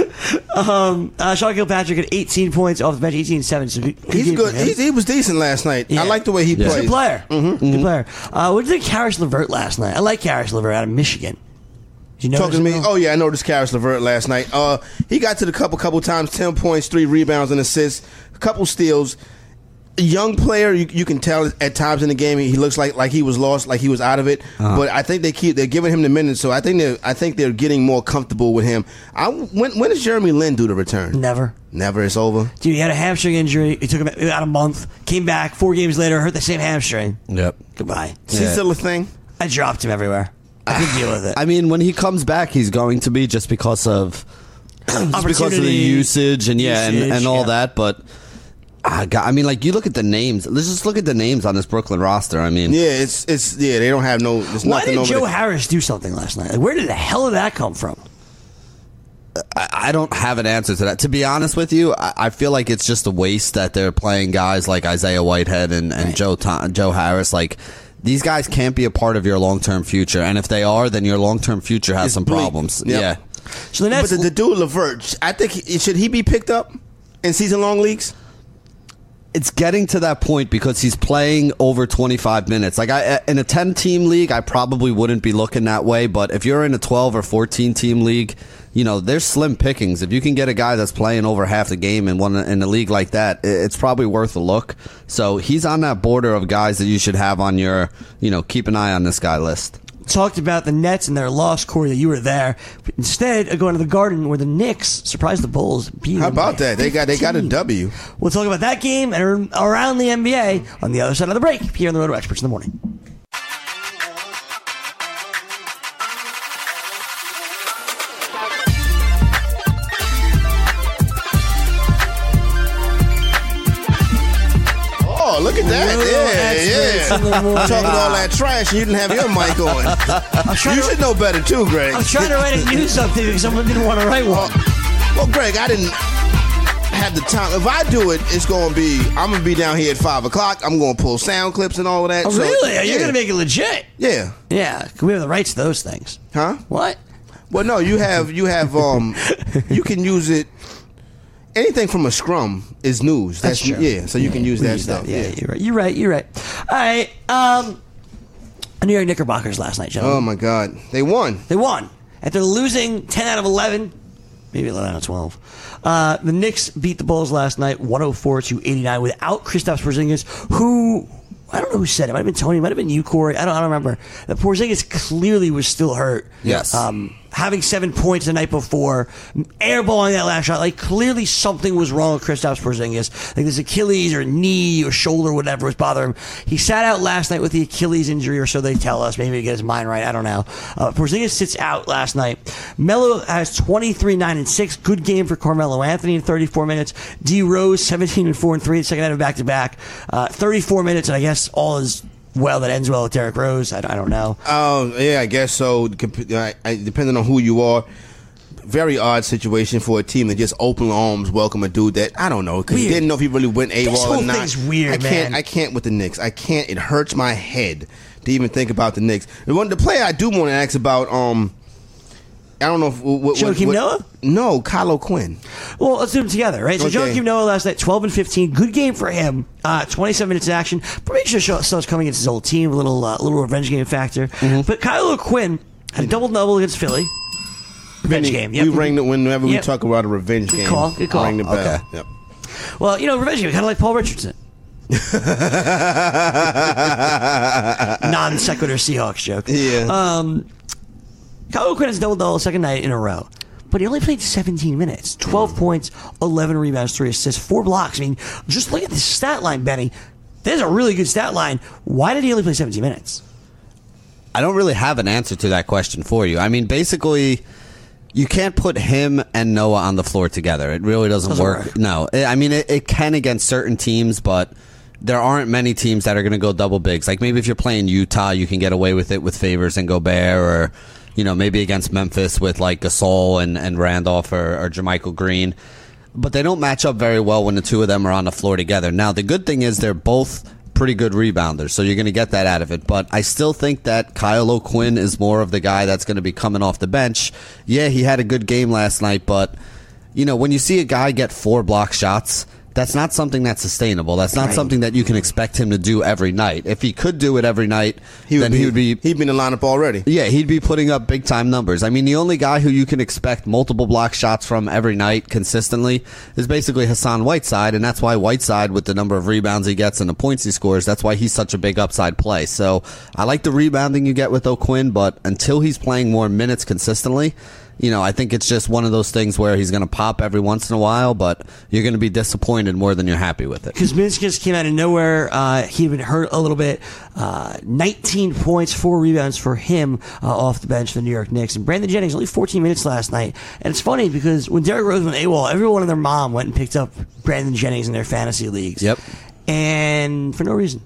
Um, uh, Sean Kilpatrick at eighteen points off the bench, eighteen seven. So good He's game good. for him. He's, he was decent last night. Yeah. I like the way he Yeah. He's a plays. good player. Mm-hmm. Good player. Uh, what did you think of Karis LeVert last night? I like Karis LeVert out of Michigan. Did you Talking to me? notice him? Oh yeah, I noticed Karis LeVert last night. Uh, he got to the cup a couple times, ten points, three rebounds, and assists, a couple steals. A young player, you, you can tell at times in the game he looks like like he was lost, like he was out of it. Uh-huh. But I think they keep they're giving him the minutes, so I think they I think they're getting more comfortable with him. I, when when does Jeremy Lin do the return? Never. Never. It's over. Dude, he had a hamstring injury. It took him about a month. Came back four games later, hurt the same hamstring. Yep. Goodbye. Is he Yeah. still a thing? I dropped him everywhere. I couldn't deal with it. I mean, when he comes back, he's going to be just because of just because of the Opportunity, usage and yeah, usage, and, and all yeah. that. But ah, God, I mean, like you look at the names. Let's just look at the names on this Brooklyn roster. I mean, Yeah, it's it's yeah. They don't have no. There's Why nothing did over Joe there. Harris do something last night? Like, where did the hell did that come from? I, I don't have an answer to that. To be honest with you, I, I feel like it's just a waste that they're playing guys like Isaiah Whitehead and, and Right. Joe Tom, Joe Harris. Like these guys can't be a part of your long term future, and if they are, then your long term future has It's some bleak. problems. Yep. Yeah. So the But Nets. the, the dude Levert, I think he, should he be picked up in season long leagues? It's getting to that point because he's playing over twenty-five minutes. Like I, in a ten-team league, I probably wouldn't be looking that way. But if you're in a twelve or fourteen-team league, you know there's slim pickings. If you can get a guy that's playing over half the game in one in a league like that, it's probably worth a look. So he's on that border of guys that you should have on your, you know, keep an eye on this guy list. talked about the Nets and their loss, Corey, that you were there. But instead, of going to the Garden where the Knicks surprised the Bulls. beating How them by about that? They got they got a fifteen. W. We'll talk about that game and around the N B A on the other side of the break here on the Roto Experts in the morning. Oh, look at that! Roto Yeah, Experts in the yeah. morning. Talking all that trash, and you didn't have your mic on. trying You to- should know better too, Greg. I was trying to write a news update because someone didn't want to write one. Well, Greg, I didn't have the time. If I do it, it's going to be. I'm going to be down here at five o'clock. I'm going to pull sound clips and all of that. Oh, So, really? You're yeah. going to make it legit? Yeah. Yeah, 'cause we have the rights to those things. Huh? What? Well, no. You have. You have. Um. You can use it. Anything from a scrum is news. That's true. Yeah. So you can use we that stuff. Yeah, Yeah. you're right. You're right. You're right. All right. Um, New York Knickerbockers last night, gentlemen. Oh my God, they won. They won. After losing ten out of eleven, maybe eleven out of twelve. Uh, the Knicks beat the Bulls last night, one oh four to eighty-nine, without Kristaps Porzingis, who I don't know who said it. It might have been Tony. It might have been you, Corey. I don't, I don't remember. That Porzingis clearly was still hurt. Yes. Um, having seven points the night before, airballing that last shot. Like, clearly something was wrong with Kristaps Porzingis. Like, his Achilles or knee or shoulder, whatever was bothering him. He sat out last night with the Achilles injury, or so they tell us. Maybe to get his mind right. I don't know. Uh, Porzingis sits out last night. Melo has twenty-three, nine, and six. Good game for Carmelo Anthony in thirty-four minutes. D. Rose, seventeen, and four, and three. The second night of back-to-back. Uh, thirty-four minutes, and I guess all is well that ends well with Derrick Rose. I, I don't know. Oh, yeah, I guess so. I, I, depending on who you are, very odd situation for a team to just open arms welcome a dude that, I don't know, because he didn't know if he really went AWOL or not. This whole thing's weird, I can't, man. I can't with the Knicks. I can't. It hurts my head to even think about the Knicks. The one, the player I do want to ask about, um, I don't know if... What, Joakim what, Noah? No, Kylo Quinn. Well, let's do them together, right? So Okay. Joakim Noah last night, twelve and fifteen. Good game for him. Uh, twenty-seven minutes of action. Pretty sure saw us coming against his old team. A little uh, little revenge game factor. Mm-hmm. But Kylo Quinn had a double-double against Philly. Revenge game. Yep. We ring the, whenever Yep. we talk about a revenge Good game. call, good call. Ring the bell. Okay. Yep. Well, you know, revenge game, kind of like Paul Richardson. Non sequitur Seahawks joke. Yeah. Um, Kylo Quinn has double double second night in a row, but he only played seventeen minutes, twelve points, eleven rebounds, three assists, four blocks. I mean, just look at this stat line, Benny. There's a really good stat line. Why did he only play seventeen minutes? I don't really have an answer to that question for you. I mean, basically, you can't put him and Noah on the floor together. It really doesn't, Doesn't work. work. No, I mean, it, it can against certain teams, but there aren't many teams that are going to go double bigs. Like maybe if you're playing Utah, you can get away with it with Favors and Gobert, or you know maybe against Memphis with like Gasol and, and Randolph or, or JaMychal Green. But they don't match up very well when the two of them are on the floor together. Now the good thing is they're both pretty good rebounders, so you're going to get that out of it. But I still think that Kylo Quinn is more of the guy that's going to be coming off the bench. Yeah, he had a good game last night, but you know when you see a guy get four block shots, that's not something that's sustainable. That's not Right. something that you can expect him to do every night. If he could do it every night, He would then be, he would be He'd be in the lineup already. yeah, he'd be putting up big time numbers. I mean, the only guy who you can expect multiple block shots from every night consistently is basically Hassan Whiteside, and that's why Whiteside, with the number of rebounds he gets and the points he scores, that's why he's such a big upside play. So I like the rebounding you get with O'Quinn, but until he's playing more minutes consistently, you know, I think it's just one of those things where he's going to pop every once in a while, but you're going to be disappointed more than you're happy with it. Kuzminskis came out of nowhere. Uh, he'd been hurt a little bit. Uh, nineteen points, four rebounds for him uh, off the bench for the New York Knicks. And Brandon Jennings, only fourteen minutes last night. And it's funny because when Derrick Rose went AWOL, everyone and their mom went and picked up Brandon Jennings in their fantasy leagues. Yep. And for no reason.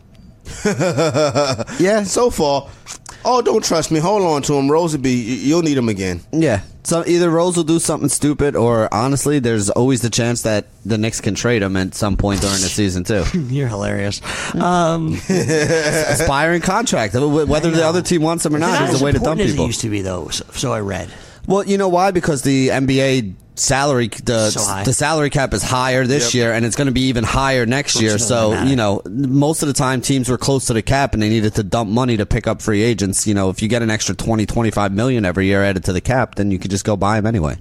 Yeah, so far. Oh, don't trust me. Hold on to him. Rose will be, you'll need him again. Yeah. So either Rose will do something stupid, or honestly, there's always the chance that the Knicks can trade him at some point during the season too. You're hilarious. Um, Aspiring contract, whether the other team wants him or they're not, not is as a way to dump important as people. it used to be, though, so, so I read. Well, you know why? Because the N B A salary the So high. the salary cap is higher this Yep. year, and it's going to be even higher next Which year. doesn't So matter. you know, most of the time teams were close to the cap, and they needed to dump money to pick up free agents. You know, if you get an extra twenty, twenty-five million every year added to the cap, then you could just go buy them anyway.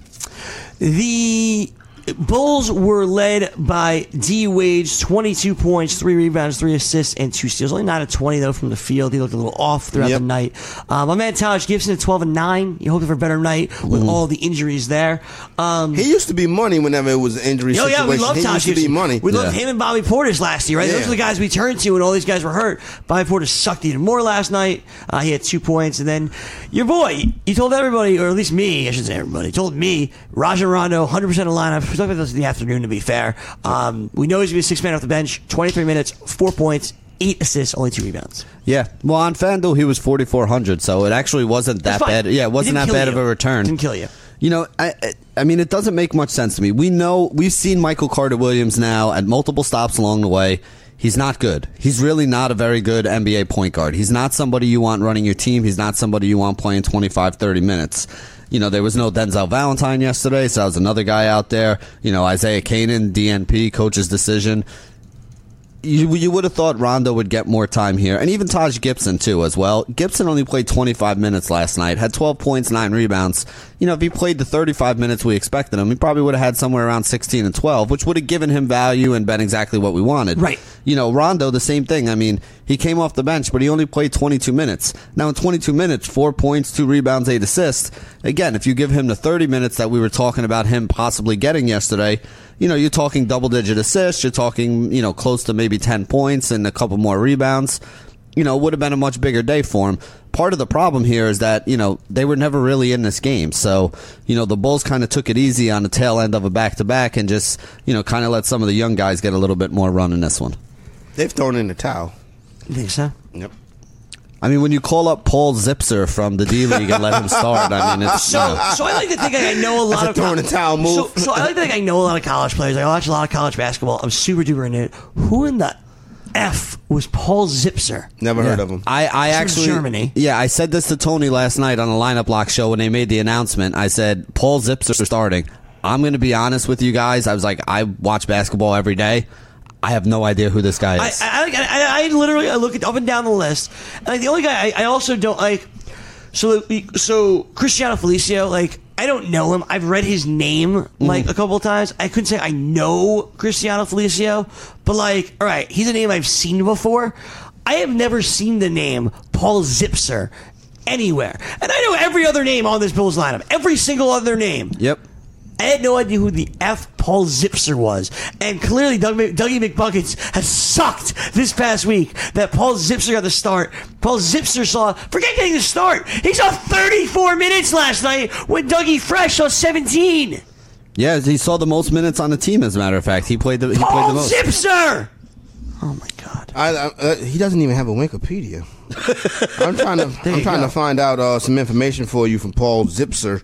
The Bulls were led by D. Wade, twenty-two points, three rebounds, three assists, and two steals. Only nine of twenty, though, from the field. He looked a little off throughout Yep. the night. Uh, my man, Taj Gibson, at twelve and nine. You're hoping for a better night with Mm-hmm. all the injuries there. Um, He used to be money whenever it was an injury Oh, situation. yeah, we love he Taj used to Gibson. be money. We loved Yeah. him and Bobby Portis last year, right? Those Yeah. are the guys we turned to when all these guys were hurt. Bobby Portis sucked even more last night. Uh, he had two points. And then your boy, you told everybody, or at least me, I shouldn't say everybody, told me, Rajon Rondo, one hundred percent of lineup. We talked about this in the afternoon, to be fair. Um, we know he's going to be a six-man off the bench, twenty-three minutes, four points, eight assists, only two rebounds. Yeah. Well, on FanDuel, he was forty-four hundred, so it actually wasn't that That's fine. bad. Yeah, it wasn't didn't that kill bad you. of a return. Didn't kill you. You know, I I- I mean, it doesn't make much sense to me. We know, we've seen Michael Carter-Williams now at multiple stops along the way. He's not good. He's really not a very good N B A point guard. He's not somebody you want running your team. He's not somebody you want playing twenty-five, thirty minutes. You know, there was no Denzel Valentine yesterday, so that was another guy out there. You know, Isaiah Kanan, D N P, coach's decision. You, you would have thought Rondo would get more time here, and even Taj Gibson too as well. Gibson only played twenty-five minutes last night, had twelve points, nine rebounds. You know, if he played the thirty-five minutes we expected him, he probably would have had somewhere around sixteen and twelve, which would have given him value and been exactly what we wanted. Right. You know, Rondo, the same thing. I mean, he came off the bench, but he only played twenty-two minutes. Now, in twenty-two minutes, four points, two rebounds, eight assists. Again, if you give him the thirty minutes that we were talking about him possibly getting yesterday, you know, you're talking double-digit assists. You're talking, you know, close to maybe ten points and a couple more rebounds. You know, it would have been a much bigger day for him. Part of the problem here is that, you know, they were never really in this game. So, you know, the Bulls kind of took it easy on the tail end of a back-to-back and just, you know, kind of let some of the young guys get a little bit more run in this one. They've thrown in the towel. You think so? Yep. I mean, when you call up Paul Zipser from the D-League and let him start, I mean, it's... So, you know. so I like to think I know a lot That's a of throw in the towel move. So, so I like to think I know a lot of college players. I watch a lot of college basketball. I'm super duper into it. Who in the F was Paul Zipser? Never heard of him. I, I From actually... Germany. Yeah, I said this to Tony last night on the Lineup Lock show when they made the announcement. I said, Paul Zipser starting. I'm going to be honest with you guys. I was like, I watch basketball every day. I have no idea who this guy is. I, I, I, I literally I look at up and down the list. And like the only guy I, I also don't like. So so Cristiano Felicio, like I don't know him. I've read his name like mm. a couple of times. I couldn't say I know Cristiano Felicio, but like, all right, he's a name I've seen before. I have never seen the name Paul Zipser anywhere, and I know every other name on this Bulls lineup. Every single other name. Yep. I had no idea who the F Paul Zipser was. And clearly Doug, Dougie McBuckets has sucked this past week that Paul Zipser got the start. Paul Zipser saw, forget getting the start. He saw thirty-four minutes last night when Dougie Fresh saw seventeen. Yeah, he saw the most minutes on the team, as a matter of fact. He played the, he Paul played the most. Zipser! Oh, my God. I, I, uh, he doesn't even have a Wikipedia. I'm trying to I'm trying go. to find out uh, some information for you from Paul Zipser.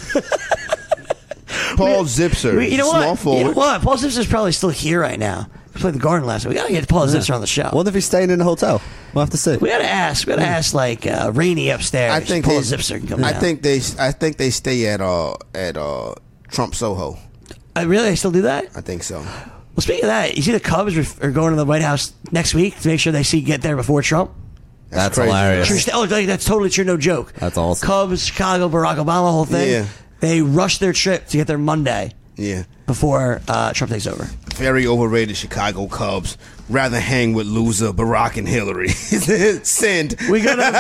Paul Zipser, You know small what? forward. You know what? Paul Zipser's probably still here right now. He played the Garden last night. We got to get Paul Zipser on the show. What if he's staying in the hotel? We'll have to see. We got to ask. We got to ask, like, uh, Rainey upstairs. I think Paul they, Zipser can come I down. think they I think they stay at uh at uh Trump Soho. I really? I still do that? I think so. Well, speaking of that, you see the Cubs are going to the White House next week to make sure they see get there before Trump? That's, That's crazy. hilarious. True, st- oh, like, that's totally true, no joke. That's awesome. Cubs, Chicago, Barack Obama, whole thing. Yeah. They rushed their trip to get there Monday Yeah. before uh, Trump takes over. Very overrated Chicago Cubs. Rather hang with loser Barack and Hillary. Send. We go to the,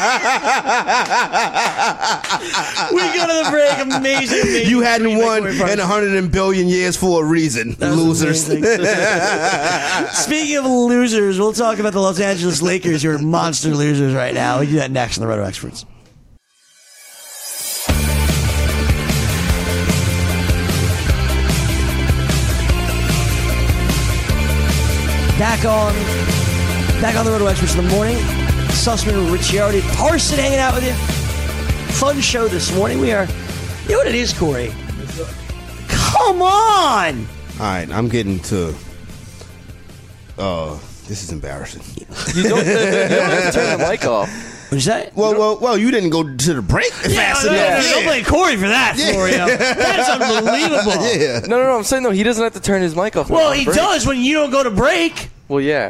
we go to the break. Amazing. amazing You hadn't Green Bay won Boy in a hundred billion years for a reason, That was losers. amazing. Speaking of losers, we'll talk about the Los Angeles Lakers, who are monster losers right now. We do that next on the Roto Experts. Back on, back on the Roto Experts in the morning. Sussman, Ricciardi, Parson hanging out with you. Fun show this morning. We are, you know what it is, Corey? Come on! All right, I'm getting to. Uh, this is embarrassing. You don't, you don't have to turn the mic off. What'd you say? Well, well, well. You didn't go to the break Yeah, fast no, no, enough. no, Yeah. don't blame Corey for that, Yeah. Florio. That's unbelievable. Yeah. No, no, no. I'm saying no. He doesn't have to turn his mic off. Well, on he break. does when you don't go to break. Well, yeah.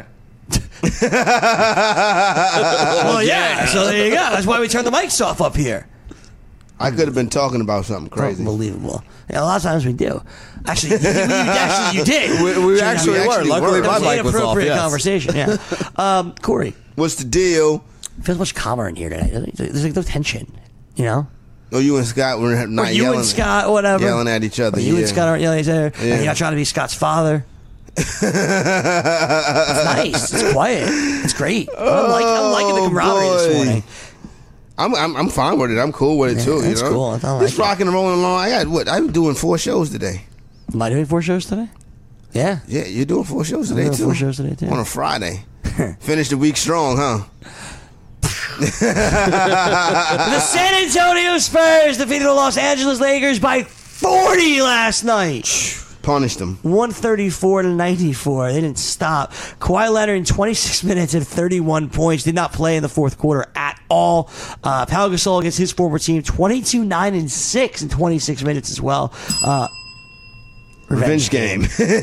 Well, yeah. So there you go. That's why we turn the mics off up here. I could have been talking about something crazy. Unbelievable. Yeah, a lot of times we do. Actually, you, you, actually, you did. We, we actually we were. actually Luckily, were. my That was mic was off. inappropriate Yes. conversation. Yeah. Um, Corey, What's the deal? feels much calmer in here today. There's like no tension. You know. Oh, you and Scott were not Or you yelling, and Scott, whatever. yelling at each other. Or you yeah. and Scott aren't yelling at each other. And Yeah. you're not trying to be Scott's father. It's nice. It's quiet. It's great. I'm, like, I'm liking the camaraderie boy. this morning. I'm, I'm I'm fine with it. I'm cool with it Yeah, too. that's you know? cool. I like Just it. rocking and rolling along. I got what? I'm doing four shows today. Am I doing four shows today? Yeah. Yeah, you're doing four shows I'm today doing too. four shows today, too. On a Friday. Finish the week strong, huh? The San Antonio Spurs defeated the Los Angeles Lakers by forty last night. Punished them. one thirty-four to ninety-four. They didn't stop. Kawhi Leonard in twenty-six minutes had thirty-one points. Did not play in the fourth quarter at all. Uh, Pau Gasol against his former team, twenty-two, nine, and six in twenty-six minutes as well. Uh, Revenge game.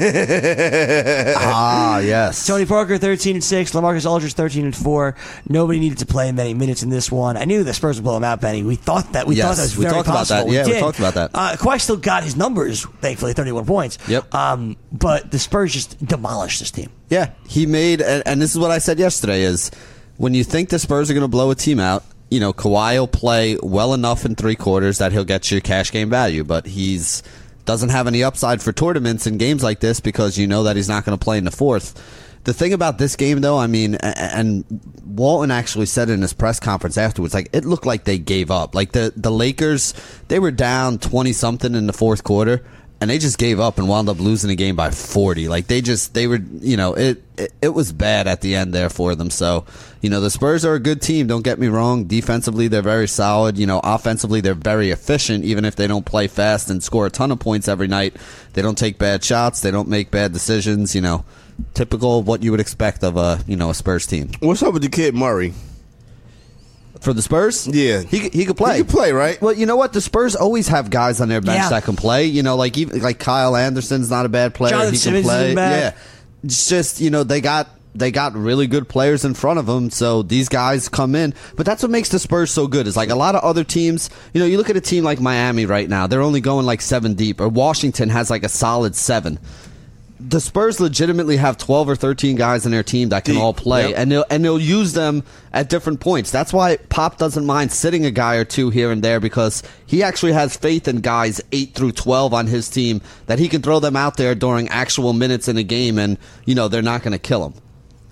Ah, yes. Tony Parker, thirteen and six. LaMarcus Aldridge, thirteen and four. Nobody needed to play many minutes in this one. I knew the Spurs would blow him out, Benny. We thought that. We Yes, thought that was we very talked about possible. that. Yeah, we did. talked about that. Uh, Kawhi still got his numbers, thankfully, thirty-one points. Yep. Um, but the Spurs just demolished this team. Yeah, he made, and, and this is what I said yesterday, is when you think the Spurs are going to blow a team out, you know, Kawhi will play well enough in three quarters that he'll get you cash game value, but he's doesn't have any upside for tournaments in games like this because you know that he's not going to play in the fourth. The thing about this game, though, I mean, and Walton actually said in his press conference afterwards, like, it looked like they gave up. Like, the, the Lakers, they were down twenty-something in the fourth quarter, and they just gave up and wound up losing the game by forty. Like, they just, they were, you know, it, it, it was bad at the end there for them. So, you know, the Spurs are a good team, don't get me wrong. Defensively, they're very solid. You know, offensively, they're very efficient, even if they don't play fast and score a ton of points every night. They don't take bad shots. They don't make bad decisions, you know. Typical of what you would expect of a, you know, a Spurs team. What's up with the kid Murray? For the Spurs? Yeah. He he could play. He could play, right? Well, you know what? The Spurs always have guys on their bench Yeah. that can play. You know, like even like Kyle Anderson's not a bad player. Jonathan he can Simmons play. isn't bad. Yeah. It's just, you know, they got they got really good players in front of them, so these guys come in. But that's what makes the Spurs so good. Is like a lot of other teams, you know, you look at a team like Miami right now, they're only going like seven deep, or Washington has like a solid seven. The Spurs legitimately have twelve or thirteen guys in their team that can Deep. all play, Yep. and they'll and they'll use them at different points. That's why Pop doesn't mind sitting a guy or two here and there, because he actually has faith in guys eight through twelve on his team that he can throw them out there during actual minutes in a game, and you know they're not going to kill them.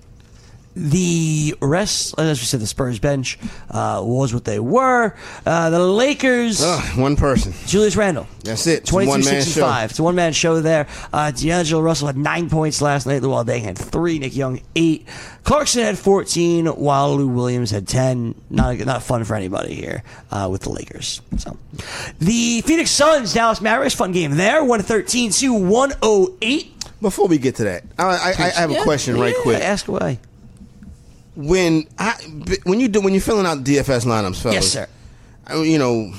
The rest, as we said, the Spurs bench uh, was what they were. Uh, the Lakers, Ugh, one person. Julius Randle. That's it. It's a twenty-two one-man sixty-five. It's a one-man show there. Uh, D'Angelo Russell had nine points last night. Luol Deng had three. Nick Young, eight. Clarkson had fourteen, while Lou Williams had ten. Not not fun for anybody here uh, with the Lakers. So, the Phoenix Suns, Dallas Mavericks, fun game there. one thirteen to one oh eight. Before we get to that, I, I, I have a Yeah, question right yeah, quick. Ask away. When I, when you do when you're filling out D F S lineups, fellas, Yes, sir. I, you know,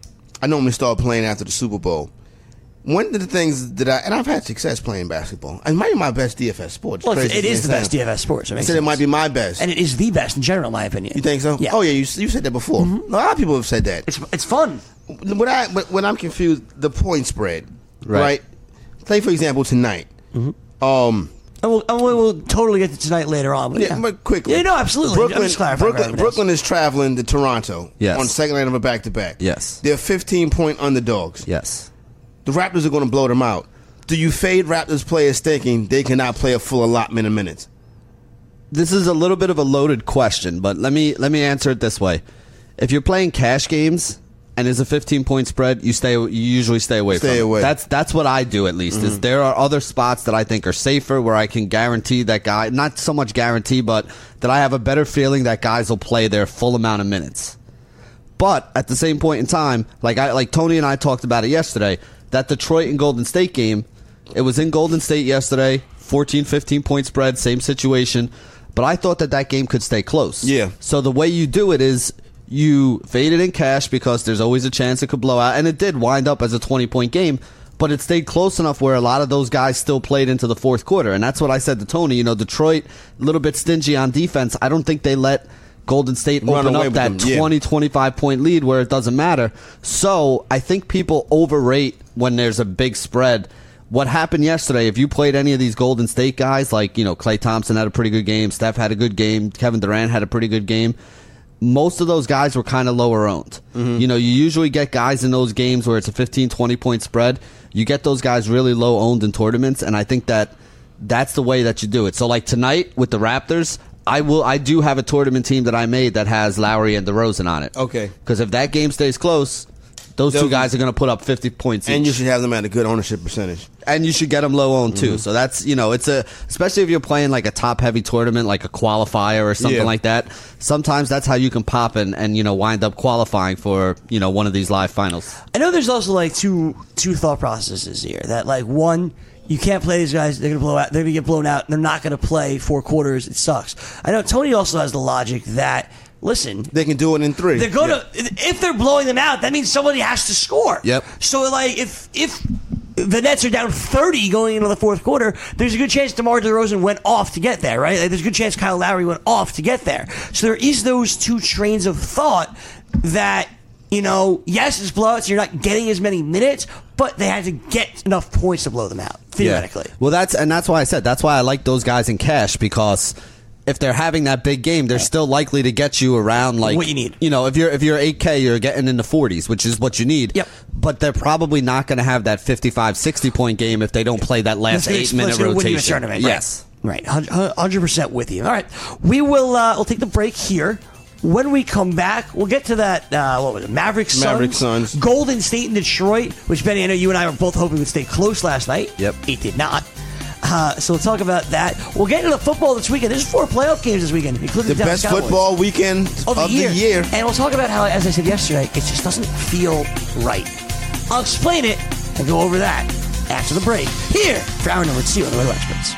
I normally start playing after the Super Bowl. One of the things that I and I've had success playing basketball. It might be my best D F S sport. Well, Crazy it as is the may best sound. D F S sport. So it I makes said it sense. might be my best. And it is the best in general, in my opinion. You think so? Yeah. Oh yeah, you you said that before. A lot of people have said that. It's it's fun. When I but when I'm confused, the point spread, Right. right? Say for example tonight. Um, And we'll, and we'll totally get to tonight later on. But yeah, yeah, but quickly. Yeah, no, absolutely. I'm Brooklyn, just clarifying Brooklyn, for Brooklyn is traveling to Toronto Yes. on second night of a back to back. Yes. They're fifteen point underdogs. Yes. The Raptors are going to blow them out. Do you fade Raptors players thinking they cannot play a full allotment of minutes? This is a little bit of a loaded question, but let me let me answer it this way: if you're playing cash games and there's a fifteen point spread, you stay. You usually stay away Stay from away. it. That's that's what I do at least. Is there are other spots that I think are safer where I can guarantee that guy, not so much guarantee, but that I have a better feeling that guys will play their full amount of minutes. But at the same point in time, like I like Tony and I talked about it yesterday, that Detroit and Golden State game, it was in Golden State yesterday, fourteen, fifteen point spread, same situation. But I thought that that game could stay close. Yeah. So the way you do it is you fade it in cash because there's always a chance it could blow out. And it did wind up as a twenty point game, but it stayed close enough where a lot of those guys still played into the fourth quarter. And that's what I said to Tony. You know, Detroit, a little bit stingy on defense. I don't think they let Golden State Run open away up with that them, yeah. twenty, twenty-five point lead where it doesn't matter. So I think people overrate when there's a big spread. What happened yesterday, if you played any of these Golden State guys, like, you know, Klay Thompson had a pretty good game, Steph had a good game, Kevin Durant had a pretty good game, most of those guys were kind of lower owned. Mm-hmm. You know, you usually get guys in those games where it's a fifteen, twenty point spread. You get those guys really low owned in tournaments, and I think that that's the way that you do it. So like tonight with the Raptors, I will. I do have a tournament team that I made that has Lowry and DeRozan on it. Okay. Because if that game stays close, those They'll- two guys are going to put up fifty points And each. you should have them at a good ownership percentage. And you should get them low owned too. Mm-hmm. So that's, you know, it's a, especially if you're playing like a top heavy tournament, like a qualifier or something Yeah. like that. Sometimes that's how you can pop and, and, you know, wind up qualifying for, you know, one of these live finals. I know there's also like two two thought processes here. That like one, you can't play these guys. They're gonna blow out. They're gonna get blown out. They're not gonna play four quarters. It sucks. I know Tony also has the logic that listen, They can do it in three. they're gonna if they're blowing them out, that means somebody has to score. Yep. So like if if the Nets are down thirty going into the fourth quarter. There's a good chance DeMar DeRozan went off to get there, right? Like, there's a good chance Kyle Lowry went off to get there. So there is those two trains of thought that, you know, yes, it's blowouts. You're not getting as many minutes, but they had to get enough points to blow them out, theoretically. Yeah. Well, that's and that's why I said that's why I like those guys in cash, because if they're having that big game, they're still likely to get you around like what you need. You know, if you're if you're eight K, you're getting in the forties, which is what you need. Yep. But they're probably not going to have that fifty-five, sixty point game if they don't play that last eight minute rotation. Tournament, yes. Right. right. one hundred percent with you. All right. We will uh, we'll take the break here. When we come back, we'll get to that, uh, what was it, Mavericks Suns? Mavericks Suns. Golden State and Detroit, which, Benny, I know you and I were both hoping would stay close last night. Yep. It did not. Uh, so we'll talk about that. We'll get into the football this weekend. There's four playoff games this weekend, including The the Dallas best Cowboys. football weekend of the, of year. the year. And we'll talk about how, as I said yesterday, it just doesn't feel right. I'll explain it and go over that after the break. Here for hour number two on the Roto Experts.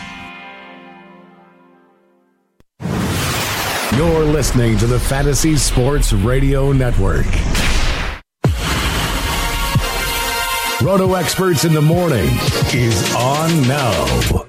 You're listening to the Fantasy Sports Radio Network. Roto Experts in the Morning is on now.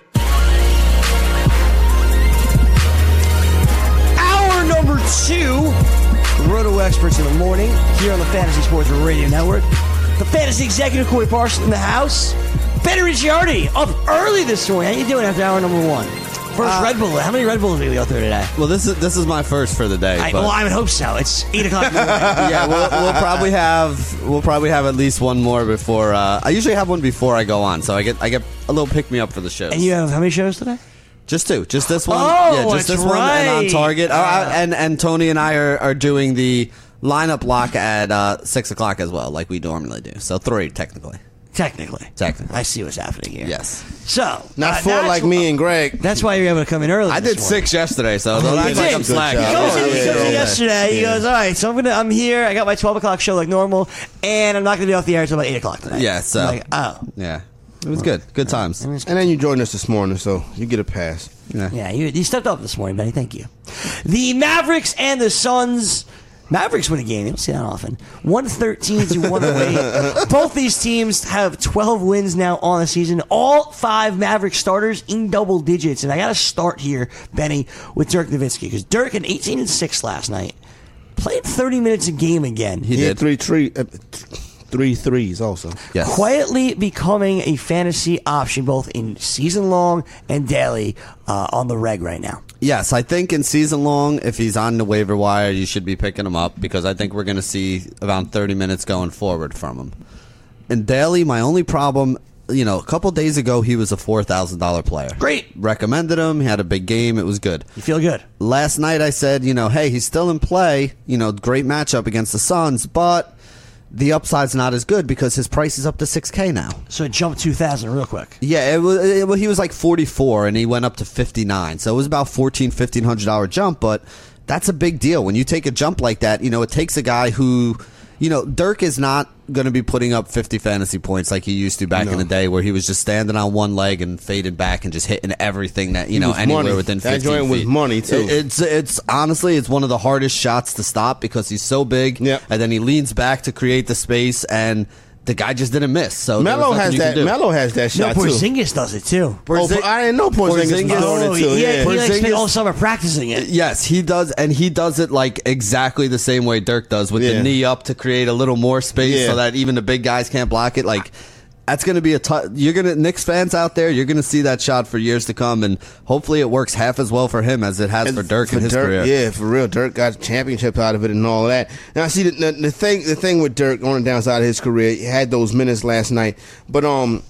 Hour number two, Roto Experts in the Morning, here on the Fantasy Sports Radio Network. The Fantasy Executive, Corey Parson, in the house. Benny Ricciardi, up early this morning. How you doing after hour number one? First uh, Red Bull. How many Red Bulls did we go through today? Well, this is this is my first for the day. I, but well, I would hope so. It's eight o'clock in the morning. Yeah, we'll, we'll probably have we'll probably have at least one more before. Uh, I usually have one before I go on, so I get I get a little pick me up for the shows. And you have how many shows today? Just two. Just this one. Oh, yeah, just that's this one and on right. target. Uh, uh, and and Tony and I are, are doing the lineup lock at uh, six o'clock as well, like we normally do. So three technically. Technically. Technically. I see what's happening here. Yes. So. Not uh, four like me and Greg. That's why you're able to come in early. I this did morning. six yesterday, so don't you act did. like I'm Good slacking. job. He goes in, he Yeah, goes in yeah, yesterday. He yeah. goes, all right, so I'm gonna, I'm here. I got my twelve o'clock show like normal, and I'm not gonna be off the air until about eight o'clock tonight. Yeah, so I'm like, oh, yeah, it was good. Good times. And then you joined us this morning, so you get a pass. Yeah. yeah, you, you stepped up this morning, Benny. Thank you. The Mavericks and the Suns. Mavericks win a game. You don't see that often. one thirteen to one oh eight. Both these teams have twelve wins now on the season. All five Maverick starters in double digits. And I got to start here, Benny, with Dirk Nowitzki. Because Dirk, at eighteen and six last night, played thirty minutes a game again. He He did. had three, three, uh, three threes also. Yes. Quietly becoming a fantasy option both in season long and daily uh, on the reg right now. Yes, I think in season long, if he's on the waiver wire, you should be picking him up because I think we're going to see around thirty minutes going forward from him. In daily, my only problem, you know, a couple days ago, he was a four thousand dollars player. Great. Recommended him. He had a big game. It was good. You feel good? Last night, I said, you know, hey, he's still in play. You know, great matchup against the Suns, but the upside's not as good because his price is up to six K now. So it jumped two thousand real quick. Yeah, it was, it, well, he was like forty-four, and he went up to fifty-nine. So it was about fourteen hundred dollars, fifteen hundred dollars jump, but that's a big deal. When you take a jump like that, you know, it takes a guy who, you know, Dirk is not going to be putting up fifty fantasy points like he used to back No. in the day where he was just standing on one leg and faded back and just hitting everything that, you know, was anywhere money. within That fifteen joint was feet. money, too. It- it's, it's honestly, it's one of the hardest shots to stop because he's so big, Yep. and then he leans back to create the space, and the guy just didn't miss. So there was Melo nothing has you could that. do. Melo has that No, shot too. Porzingis does it too. Oh, Porzing- I didn't know Porzingis was doing Oh, it too. he, Yeah. he like spent Porzingis- all summer practicing it. Yes, he does, and he does it like exactly the same way Dirk does, with Yeah. the knee up to create a little more space Yeah. so that even the big guys can't block it. Like that's going to be a tough. You're gonna Knicks fans out there. You're going to see that shot for years to come, and hopefully it works half as well for him as it has And for Dirk in his Dirk, career. Yeah, for real. Dirk got championships out of it and all that. Now, see, the, the, the thing the thing with Dirk on the downside of his career, he had those minutes last night. But um,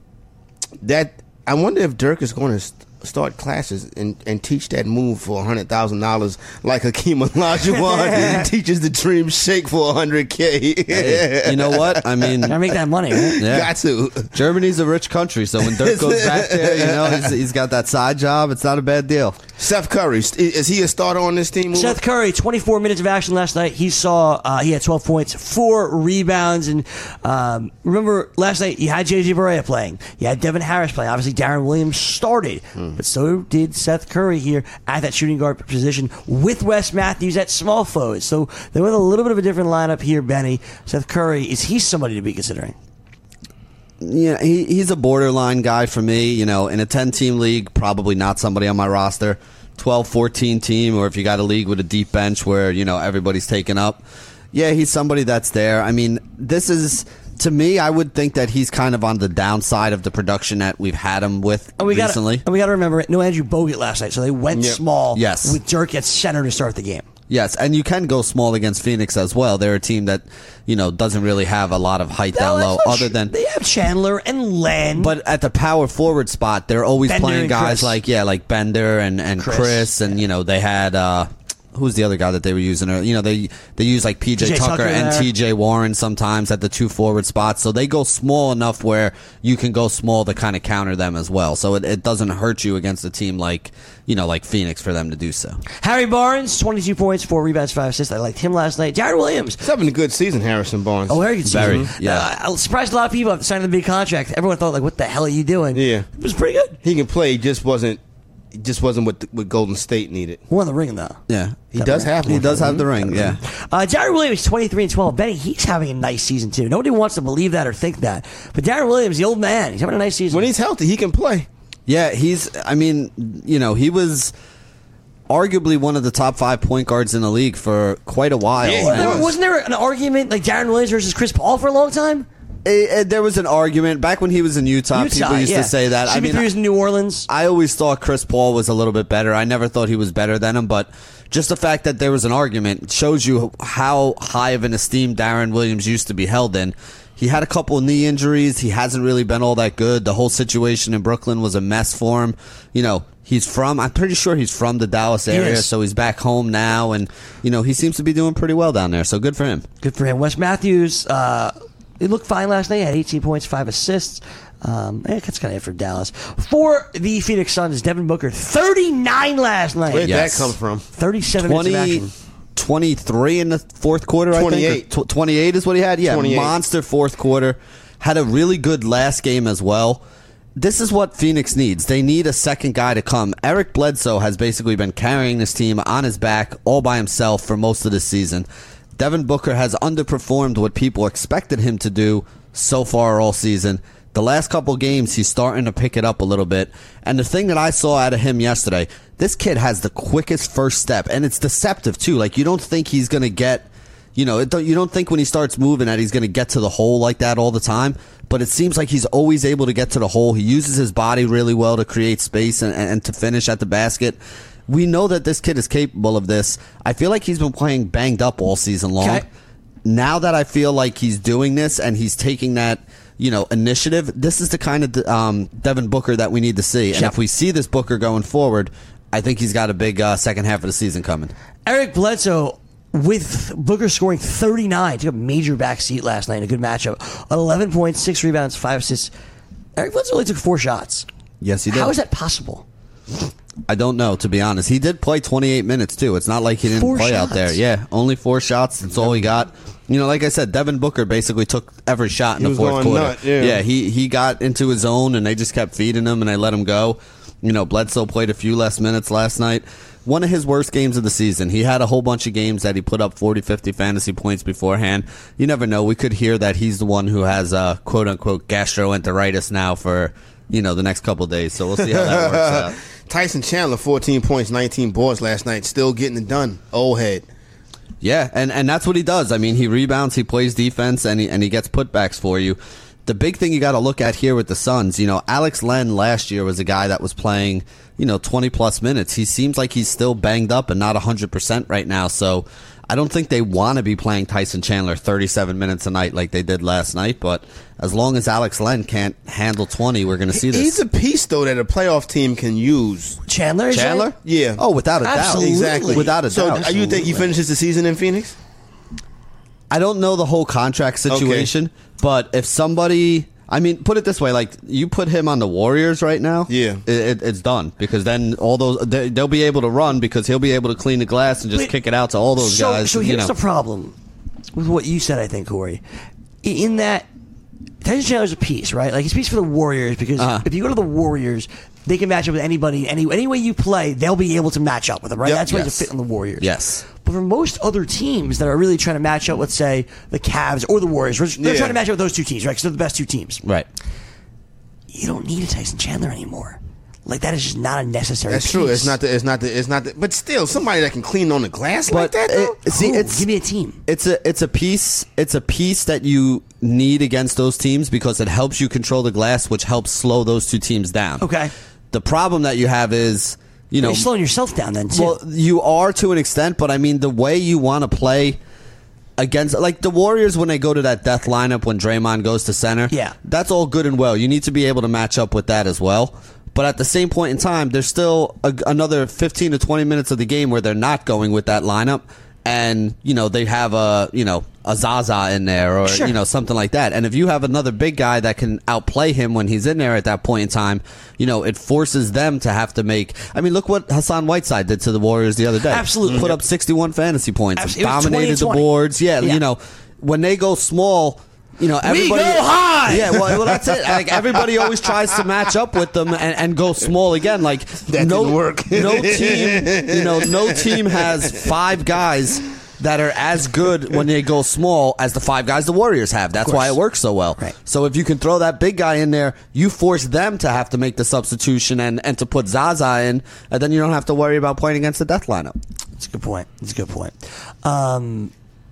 that I wonder if Dirk is going to st- start classes and, and teach that move for one hundred thousand dollars like Hakeem Olajuwon teaches the dream shake for one hundred K. Hey, you know what? I mean, Gotta make that money, right? yeah. Got to. Germany's a rich country, so when Dirk goes back there, you know, he's, he's got that side job. It's not a bad deal. Seth Curry, is he a starter on this team? Seth Curry, twenty-four minutes of action last night. He saw uh, he had twelve points, four rebounds, and um, remember last night you had J J Barea playing, you had Devin Harris playing. Obviously, Darren Williams started, but so did Seth Curry here at that shooting guard position with Wes Matthews at small forward. So they went a little bit of a different lineup here. Benny, Seth Curry, is he somebody to be considering? Yeah, he, he's a borderline guy for me. You know, in a ten-team league, probably not somebody on my roster. twelve, fourteen team, or if you got a league with a deep bench where, you know, everybody's taken up. Yeah, he's somebody that's there. I mean, this is, to me, I would think that he's kind of on the downside of the production that we've had him with and we recently. Gotta, and we got to remember, no Andrew Bogut last night, so they went Yep. small Yes. with Dirk at center to start the game. Yes, and you can go small against Phoenix as well. They're a team that, you know, doesn't really have a lot of height down No, low, that's not other true. than. They have Chandler and Len. But at the power forward spot, they're always Bender playing and guys Chris. like yeah, like Bender and, and Chris. Chris, and you know they had uh, who's the other guy that they were using? You know they they use like P J P J Tucker, Tucker and there. T J Warren sometimes at the two forward spots, so they go small enough where you can go small to kind of counter them as well. So it, it doesn't hurt you against a team like you know like Phoenix for them to do so. Harry Barnes, twenty-two points, four rebounds, five assists. I liked him last night. Jared Williams. He's having a good season, Harrison Barnes. Oh, very good season. Very, yeah. Uh, I was surprised a lot of people have signed a big contract. Everyone thought, like, what the hell are you doing? Yeah. It was pretty good. He can play. He just wasn't. He just wasn't what the, what Golden State needed. Won the ring, though. Yeah, He does have. he one. does have the ring. Yeah. Uh, Jared Williams, twenty-three and twelve. Benny, he's having a nice season, too. Nobody wants to believe that or think that. But Jared Williams, the old man, he's having a nice season. When he's healthy, he can play. Yeah, he's. I mean, you know, he was arguably one of the top five point guards in the league for quite a while. Yeah, he Wasn't there, was. wasn't there an argument like Jared Williams versus Chris Paul for a long time? Eh, eh, there was an argument back when he was in Utah. Utah, people used yeah. to say that. I C P three mean, was in New Orleans. I always thought Chris Paul was a little bit better. I never thought he was better than him, but just the fact that there was an argument shows you how high of an esteem Darren Williams used to be held in. He had a couple of knee injuries. He hasn't really been all that good. The whole situation in Brooklyn was a mess for him. You know, he's from, I'm pretty sure he's from the Dallas area, is. so he's back home now, and, you know, he seems to be doing pretty well down there, so good for him. Good for him. Wes Matthews, uh, he looked fine last night. Had eighteen points, five assists. Um, eh, that's kind of it for Dallas. For the Phoenix Suns, Devin Booker, thirty-nine last night. Where did Yes. that come from? thirty-seven minutes of twenty, action. twenty-three in the fourth quarter, I twenty-eight. think. Or tw- twenty-eight is what he had? Yeah, twenty-eight. monster fourth quarter. Had a really good last game as well. This is what Phoenix needs. They need a second guy to come. Eric Bledsoe has basically been carrying this team on his back all by himself for most of the season. Devin Booker has underperformed what people expected him to do so far all season. The last couple games, he's starting to pick it up a little bit. And the thing that I saw out of him yesterday, this kid has the quickest first step, and it's deceptive too. Like, you don't think he's going to get, you know, it don't, you don't think when he starts moving that he's going to get to the hole like that all the time. But it seems like he's always able to get to the hole. He uses his body really well to create space and, and to finish at the basket. We know that this kid is capable of this. I feel like he's been playing banged up all season long. Okay. Now that I feel like he's doing this and he's taking that, you know, initiative, this is the kind of um, Devin Booker that we need to see. And Yep. if we see this Booker going forward, I think he's got a big uh, second half of the season coming. Eric Bledsoe, with Booker scoring thirty-nine, took a major backseat last night in a good matchup. eleven points, six rebounds, five assists. Eric Bledsoe only took four shots. Yes, he did. How is that possible? I don't know, to be honest. He did play twenty-eight minutes, too. It's not like he didn't Four play shots. out there. Yeah, only four shots. That's all he got. You know, like I said, Devin Booker basically took every shot in He the was fourth going quarter. nut, yeah. yeah, he, he got into his own, and they just kept feeding him, and they let him go. You know, Bledsoe played a few less minutes last night. One of his worst games of the season. He had a whole bunch of games that he put up forty, fifty fantasy points beforehand. You never know. We could hear that he's the one who has, uh, quote-unquote, gastroenteritis now for, you know, the next couple of days. So we'll see how that works out. Tyson Chandler, fourteen points, nineteen boards last night. Still getting it done. Old head. Yeah, and, and that's what he does. I mean, he rebounds, he plays defense, and he, and he gets putbacks for you. The big thing you got to look at here with the Suns, you know, Alex Len last year was a guy that was playing, you know, twenty-plus minutes. He seems like he's still banged up and not one hundred percent right now, so I don't think they want to be playing Tyson Chandler thirty-seven minutes a night like they did last night, but as long as Alex Len can't handle twenty, we're going to see this. He's a piece, though, that a playoff team can use. Chandler? is Chandler? that? Yeah. Oh, without a Absolutely. doubt. Exactly. Without a so, doubt. So, you think he finishes the season in Phoenix? I don't know the whole contract situation, but if somebody, I mean, put it this way, like you put him on the Warriors right now, Yeah. it, it, it's done because then all those they, they'll be able to run because he'll be able to clean the glass and just Wait, kick it out to all those so, guys. So you here's know. the problem with what you said, I think, Corey. In that, Tyson Chandler's a piece, right? Like, he's a piece for the Warriors because Uh-huh. if you go to the Warriors, they can match up with anybody. Any, any way you play, they'll be able to match up with them, right? Yep. That's why Yes. you fit on the Warriors. Yes. But for most other teams that are really trying to match up, let's say, the Cavs or the Warriors, they're Yeah. trying to match up with those two teams, right? Because they're the best two teams. Right. You don't need a Tyson Chandler anymore. Like, that is just not a necessary That's piece. true. It's not the. It's not the. It's not the. But still, somebody that can clean on the glass like that. Though? it- see, Who? it's Give me a team. It's a it's a piece. It's a piece that you need against those teams because it helps you control the glass, which helps slow those two teams down. Okay. The problem that you have is, you know, You're slowing yourself down then, too. well, you are to an extent, but I mean, the way you want to play against, like the Warriors, when they go to that death lineup when Draymond goes to center, Yeah. that's all good and well. You need to be able to match up with that as well. But at the same point in time, there's still a, another fifteen to twenty minutes of the game where they're not going with that lineup, and you know they have a you know a Zaza in there or Sure. you know something like that. And if you have another big guy that can outplay him when he's in there at that point in time, you know it forces them to have to make. I mean, look what Hassan Whiteside did to the Warriors the other day. Absolutely. Put up sixty-one fantasy points, Absolutely. It was dominated the twenty and twenty. boards. Yeah, Yeah. you know when they go small. You know, everybody, go high! Yeah, well, well, that's it. Like everybody always tries to match up with them and, and go small again. Like That no, didn't work. no team, you know, no team has five guys that are as good when they go small as the five guys the Warriors have. That's why it works so well. Right. So if you can throw that big guy in there, you force them to have to make the substitution and, and to put Zaza in, and then you don't have to worry about playing against the death lineup. That's a good point. That's a good point. Um,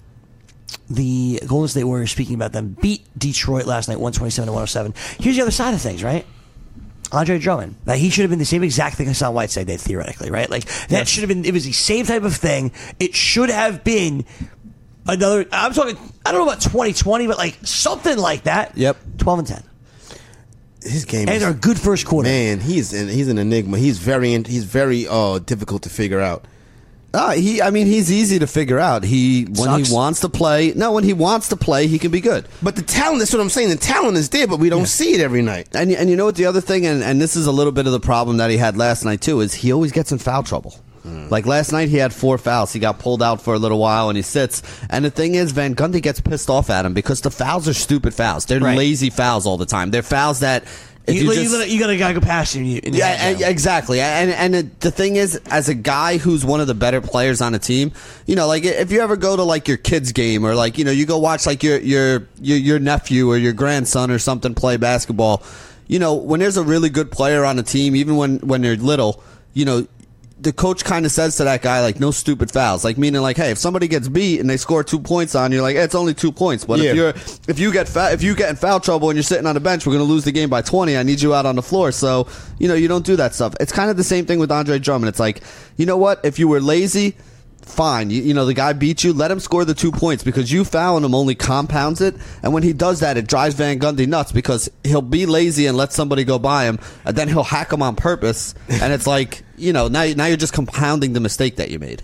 the Golden State Warriors, speaking about them, beat Detroit last night, one twenty-seven to one oh seven. Here's the other side of things, right? Andre Drummond. Like, he should have been the same exact thing Hassan Whiteside did, theoretically, right? Like, that should have been, it was the same type of thing. It should have been another, I'm talking, I don't know about twenty twenty, but like something like that. Yep. twelve and ten. His game. And is, they're a good first quarter. Man, he's an, he's an enigma. He's very he's very uh, difficult to figure out. Uh, he, I mean, he's easy to figure out. He when Sucks. he wants to play. No, when he wants to play, he can be good. But the talent, that's what I'm saying. The talent is there, but we don't see it every night. And and you know what the other thing, and, and this is a little bit of the problem that he had last night too, is he always gets in foul trouble. Like last night, he had four fouls. He got pulled out for a little while, and he sits. And the thing is, Van Gundy gets pissed off at him because the fouls are stupid fouls. They're Right. lazy fouls all the time. They're fouls that if You, you, you, just, gotta, you gotta gotta go past you. And you and you yeah, have and- them. exactly. And and it, the thing is, as a guy who's one of the better players on a team, you know, like if you ever go to like your kid's game or like you know you go watch like your your your, your nephew or your grandson or something play basketball, you know, when there's a really good player on the team, even when when they're little, you know. The coach kind of says to that guy, like, no stupid fouls. Like, meaning, like, hey, if somebody gets beat and they score two points on you, like, hey, it's only two points. But Yeah. if you're if you get fa- if you get in foul trouble and you're sitting on the bench, we're going to lose the game by twenty. I need you out on the floor. So, you know, you don't do that stuff. It's kind of the same thing with Andre Drummond. It's like, you know what? If you were lazy, fine. You, you know, the guy beat you. Let him score the two points because you fouling him only compounds it. And when he does that, it drives Van Gundy nuts because he'll be lazy and let somebody go by him, and then he'll hack him on purpose. And it's like, you know, now now you're just compounding the mistake that you made.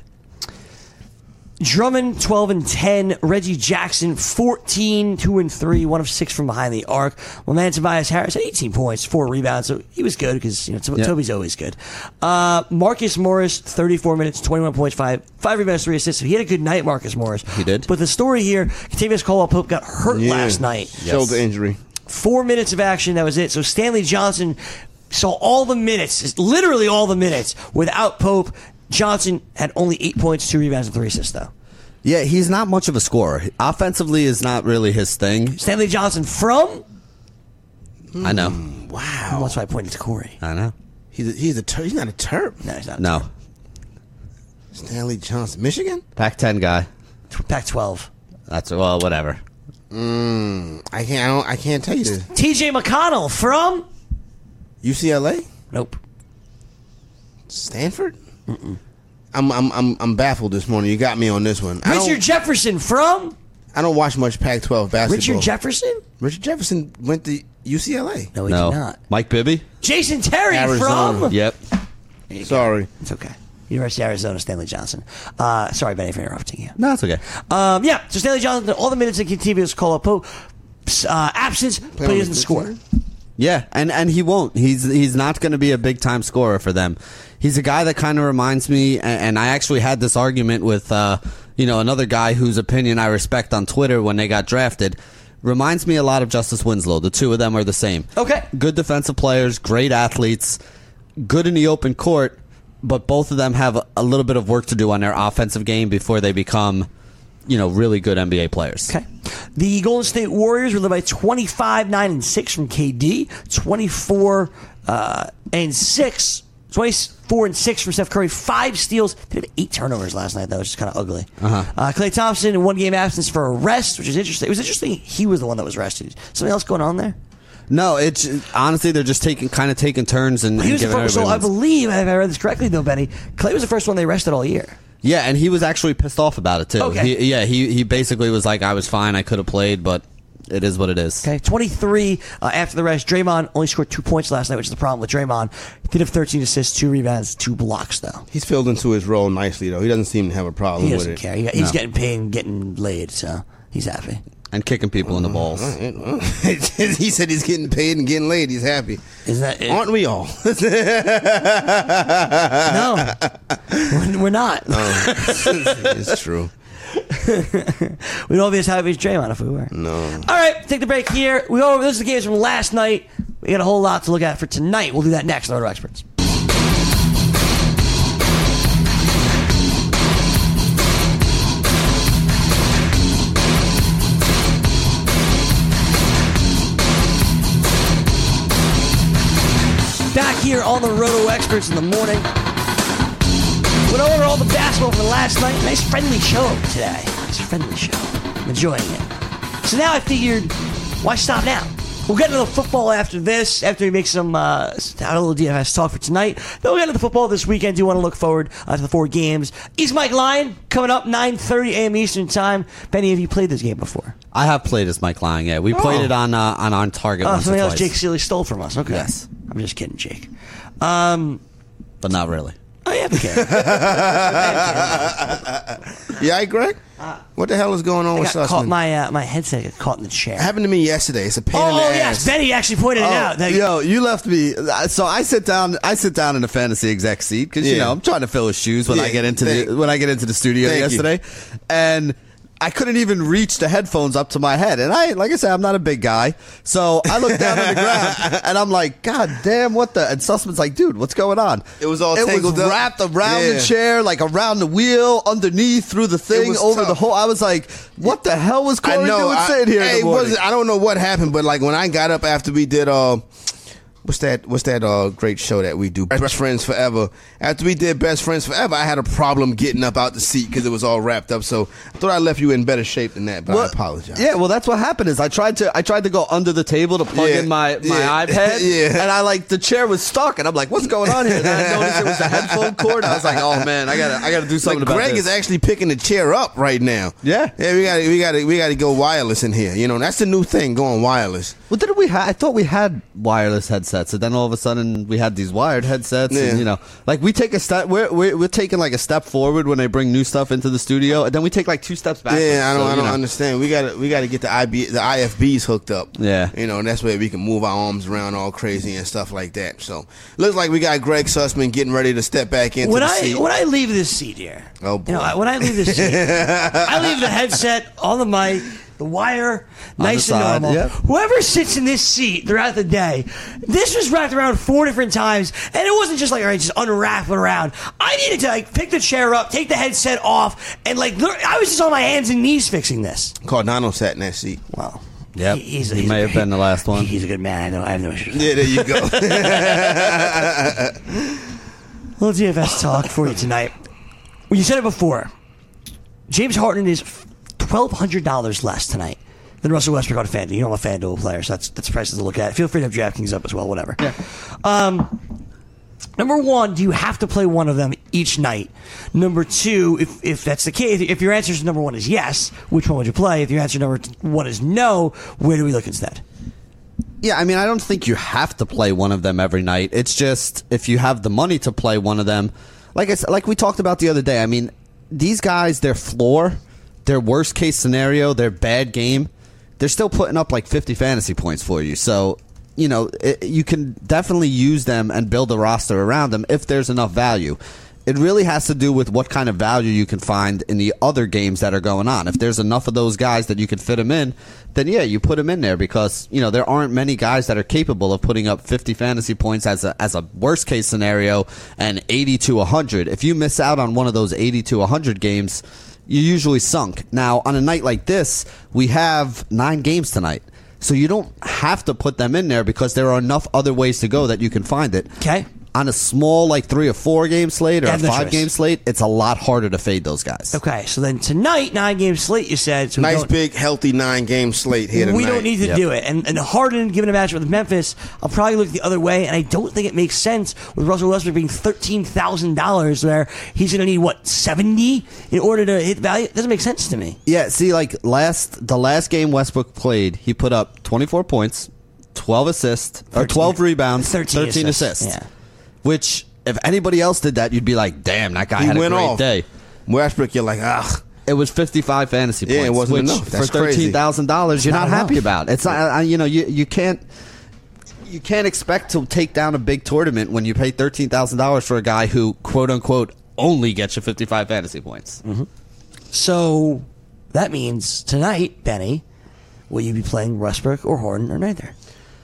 Drummond, twelve and ten. Reggie Jackson, fourteen, two and three, one of six from behind the arc. Well, man, Tobias Harris had eighteen points, four rebounds, so he was good because you know Tob- Yeah. Toby's always good. Uh, Marcus Morris, thirty-four minutes, twenty-one points, five five rebounds, three assists. So he had a good night, Marcus Morris. He did. But the story here, Kentavious Caldwell-Pope got hurt Yeah. last night. Shoulder injury. Four minutes of action, that was it. So Stanley Johnson saw all the minutes, literally all the minutes, without Pope. Johnson had only eight points, two rebounds, and three assists, though. Yeah, he's not much of a scorer. Offensively is not really his thing. Stanley Johnson from? I know. Wow. That's why I pointed to Corey. I know. He's a, he's a ter- he's not a Terp. No, he's not. No. Stanley Johnson, Michigan. Pac ten guy. Pac twelve. That's, well, whatever. Mm, I can't. I, don't, I can't tell you this. T J McConnell from? U C L A, Nope. Stanford. Mm-mm. I'm I'm I'm I'm baffled this morning. You got me on this one. I Richard don't, Jefferson from? I don't watch much Pac twelve basketball. Richard Jefferson? Richard Jefferson went to U C L A. No, he No. did not. Mike Bibby? Jason Terry Arizona. from? Yep. Sorry. It's okay. University of Arizona, Stanley Johnson. Uh, sorry, Benny, for interrupting you. No, it's okay. Um, yeah, so Stanley Johnson, all the minutes in Kentavious Caldwell-Pope, uh, absence, but he doesn't score. Yeah, and, and he won't. He's he's not going to be a big time scorer for them. He's a guy that kind of reminds me, and, and I actually had this argument with uh, you know another guy whose opinion I respect on Twitter when they got drafted. Reminds me a lot of Justice Winslow. The two of them are the same. Okay. Good defensive players, great athletes. good in the open court, but both of them have a, a little bit of work to do on their offensive game before they become, you know, really good N B A players. Okay. The Golden State Warriors were led by twenty-five, nine, and six from K D, twenty-four uh, and six, twenty-four and six from Steph Curry, five steals. They had eight turnovers last night, though, which is kind of ugly. Uh-huh. Uh, Klay Thompson in one game absence for a rest, which is interesting. It was interesting he was the one that was rested. Something else going on there? No, it's honestly they're just taking kind of taking turns and, He and was the giving first, so everybody I ones. believe, if I read this correctly, though, Benny, Klay was the first one they rested all year. Yeah, and he was actually pissed off about it too. Okay. He, yeah, he he basically was like, I was fine, I could have played, but it is what it is. Okay, twenty-three uh, after the rest. Draymond only scored two points last night, which is the problem with Draymond. He did have thirteen assists, two rebounds, two blocks, though. He's filled into his role nicely, though. He doesn't seem to have a problem He with doesn't it. care. He, he's No. getting paid and getting laid, so he's happy. And kicking people in the balls. He said he's getting paid and getting laid. He's happy. Isn't that it? Aren't we all? No, we're, we're not. It's true. We'd all be as happy as Draymond if we were. No. All right, take the break here. We go over those are the games from last night. We got a whole lot to look at for tonight. We'll do that next on Roto Experts. Back here on the Roto Experts in the morning. Went over all the basketball from last night. Nice friendly show today. Nice friendly show. I'm enjoying it. So now I figured, why stop now? We'll get into the football after this, after we make some uh, a little D F S talk for tonight. Then we'll get into the football this weekend. Do want to look forward uh, to the four games. East Mike Lyon coming up nine thirty a.m. Eastern Time. Benny, have you played this game before? I have played as Mike Lyon, yeah. We played Oh. it on uh, on on Target Oh, once or something else twice. Jake Seeley stole from us. Okay. Yes. I'm just kidding, Jake. Um, But not really. I am kidding. Yeah, hey, Greg? What the hell is going on I with got caught, Sussman? my, uh, my headset got caught in the chair. Happened to me yesterday. It's a pain in the Oh, ass. yes. Benny actually pointed it out. That- yo, you left me. So I sit down. I sit down in the fantasy exec seat because you Yeah. know I'm trying to fill his shoes when Yeah, I get into thank- the when I get into the studio Thank you. yesterday, and I couldn't even reach the headphones up to my head. And I, like I said, I'm not a big guy, so I look down on the ground and I'm like, God damn, what the? And Sussman's like, dude, what's going on? It was all it tangled was up. wrapped around Yeah. the chair, like around the wheel, underneath, through the thing, was over tough. the whole. I was like, what the hell was Corey doing I- sitting here? hey, in the it morning? wasn't- I don't know what happened, but like when I got up after we did, uh, what's that? What's that? Uh, great show that we do, Best Friends Forever. After we did Best Friends Forever, I had a problem getting up out the seat because it was all wrapped up. So I thought I left you in better shape than that, but I apologize. Yeah, well, that's what happened. Is I tried to I tried to go under the table to plug Yeah, in my, my yeah, iPad, yeah. and I like the chair was stuck, and I'm like, what's going on here? And then I noticed it was a headphone cord. I was like, oh man, I gotta I gotta do something Like about Greg this. is actually picking the chair up right now. Yeah. yeah. We got to we got to we got to go wireless in here. You know, that's the new thing, going wireless. Well, didn't we? Ha- I thought we had wireless headsets, and then all of a sudden we had these wired headsets. Yeah. And, you know, like we take a step. We're, we're we're taking like a step forward when they bring new stuff into the studio, and then we take like two steps back. Yeah, I don't, so, I you don't know. understand. We got to, we got to get the I B, the I F Bs hooked up. Yeah. you know, and that's where we can move our arms around all crazy and stuff like that. So looks like we got Greg Sussman getting ready to step back into when the I seat. when I leave this seat here, Oh, boy. you know, I- when I leave this seat, I leave the headset on the mic, the wire, nice the and side, normal. yep. Whoever sits in this seat throughout the day, this was wrapped around four different times, and it wasn't just like all right, just unwrap it around. I needed to like pick the chair up, take the headset off, and like lear- I was just on my hands and knees fixing this. Cardano sat in that seat. Wow. Yep. He, he's, He he's may a- have been the last one. He's a good man. I know. I have no issues. Yeah, there you go. Little D F S talk for you tonight. Well, you said it before. James Harden is twelve hundred dollars less tonight than Russell Westbrook on FanDuel. You know I'm a FanDuel player, so that's that's prices to look at. Feel free to have DraftKings up as well, whatever. Yeah. Um, number one, do you have to play one of them each night? Number two, if if that's the case, if your answer is number one is yes, which one would you play? If your answer number one is no, where do we look instead? Yeah, I mean, I don't think you have to play one of them every night. It's just if you have the money to play one of them, like I said, like we talked about the other day. I mean, these guys, their floor, their worst case scenario, their bad game, they're still putting up like fifty fantasy points for you. So, you know, it, you can definitely use them and build a roster around them if there's enough value. it really has to do with what kind of value you can find in the other games that are going on. If there's enough of those guys that you can fit them in, then yeah, you put them in there because, you know, there aren't many guys that are capable of putting up fifty fantasy points as a as a worst case scenario and eighty to one hundred. If you miss out on one of those eighty to one hundred games, you're usually sunk. Now, on a night like this, we have nine games tonight. So you don't have to put them in there because there are enough other ways to go that you can find it. Okay. On a small, like, three or four game slate or Yeah, a no five choice. game slate, it's a lot harder to fade those guys. Okay, so then tonight, nine game slate, you said. So we Nice, don't- big, healthy nine-game slate here tonight. We don't need to Yep. do it. And, and Harden, given a matchup with Memphis, I'll probably look the other way. And I don't think it makes sense with Russell Westbrook being thirteen thousand dollars where he's going to need, what, seventy in order to hit value? It doesn't make sense to me. Yeah, see, like, last the last game Westbrook played, he put up twenty-four points, twelve assists, or thirteen twelve rebounds, thirteen thirteen, assists. assists. Yeah. Which, if anybody else did that, you'd be like, damn, that guy He had a went great off. day. Westbrook, you're like, ah. It was fifty-five fantasy points. Yeah, it wasn't which enough. That's for thirteen thousand dollars, you're Not not, happy enough. about. It's not, uh, you know, you you can't you can't expect to take down a big tournament when you pay thirteen thousand dollars for a guy who quote unquote only gets you fifty-five fantasy points. Mm-hmm. So that means tonight, Benny, will you be playing Westbrook or Harden or neither?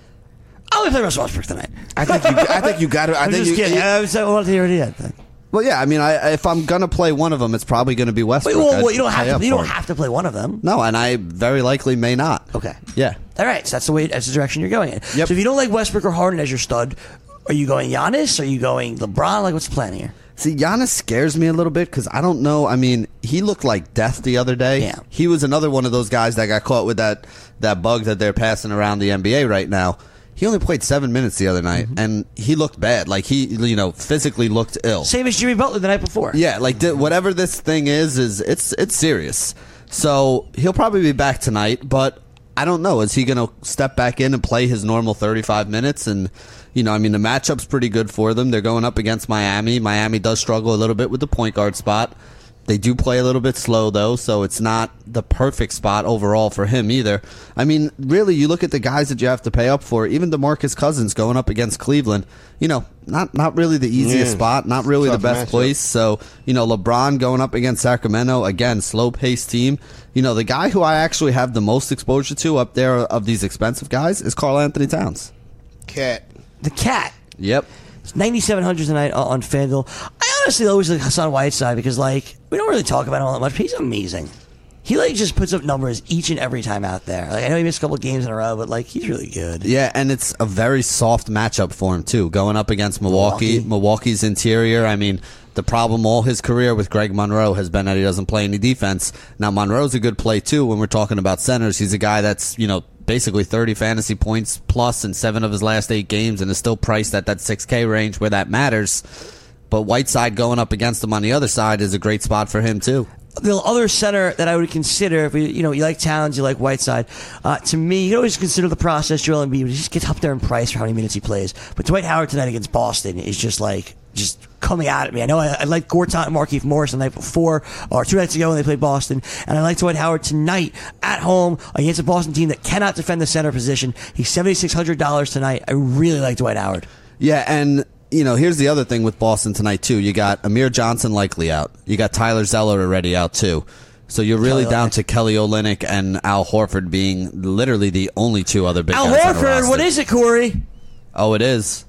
I'll be playing Russell Westbrook tonight. I think you, I think you got to. I I'm think just you, kidding. you- I was- I wanted to hear it yet. Well, yeah, I mean, I, if I'm gonna play one of them, it's probably gonna be Westbrook. Wait, well, I'd well, you don't pay have up to. You for don't it. have to play one of them. No, and I very likely may not. Okay. Yeah. All right. So that's the way. That's the direction you're going in. Yep. So if you don't like Westbrook or Harden as your stud, are you going Giannis? Are you going LeBron? Like, what's the plan here? See, Giannis scares me a little bit because I don't know. I mean, he looked like death the other day. Yeah. He was another one of those guys that got caught with that, that bug that they're passing around the N B A right now. He only played seven minutes the other night, Mm-hmm. and he looked bad. Like, he, you know, physically looked ill. Same as Jimmy Butler the night before. Yeah, like, th- whatever this thing is, is it's it's serious. So, he'll probably be back tonight, but I don't know. Is he going to step back in and play his normal thirty-five minutes? And, you know, I mean, the matchup's pretty good for them. They're going up against Miami. Miami does struggle a little bit with the point guard spot. They do play a little bit slow, though, so it's not the perfect spot overall for him either. I mean, really, you look at the guys that you have to pay up for, even DeMarcus Cousins going up against Cleveland, you know, not not really the easiest Yeah. spot, not really Tough the best matchup. place. So, you know, LeBron going up against Sacramento, again, slow-paced team. You know, the guy who I actually have the most exposure to up there of these expensive guys is Karl Anthony Towns. Cat. The Cat. Yep. It's ninety-seven hundred tonight on on FanDuel. I honestly always like Hassan Whiteside because, like, we don't really talk about him all that much, but he's amazing. He, like, just puts up numbers each and every time out there. Like, I know he missed a couple of games in a row, but, like, he's really good. Yeah, and it's a very soft matchup for him, too. Going up against Milwaukee, Milwaukee. Milwaukee's interior. I mean, the problem all his career with Greg Monroe has been that he doesn't play any defense. Now, Monroe's a good play, too, when we're talking about centers. He's a guy that's, you know, basically thirty fantasy points plus in seven of his last eight games and is still priced at that six K range where that matters. But Whiteside going up against him on the other side is a great spot for him, too. The other center that I would consider, if we, you know, you like Towns, you like Whiteside. Uh, to me, you can always consider the process. Joel Embiid, but he just gets up there in price for how many minutes he plays. But Dwight Howard tonight against Boston is just like just coming out at me. I know I, I like Gortat and Markieff Morris the night before or two nights ago when they played Boston, and I like Dwight Howard tonight at home against a Boston team that cannot defend the center position. He's seventy six hundred dollars tonight. I really like Dwight Howard. Yeah, and you know, here's the other thing with Boston tonight too. You got Amir Johnson likely out. You got Tyler Zeller already out too. So you're really Kelly down Olynyk. to Kelly Olynyk and Al Horford being literally the only two other big Al guys on the Horford, roster. what is it, Corey? Oh, it is.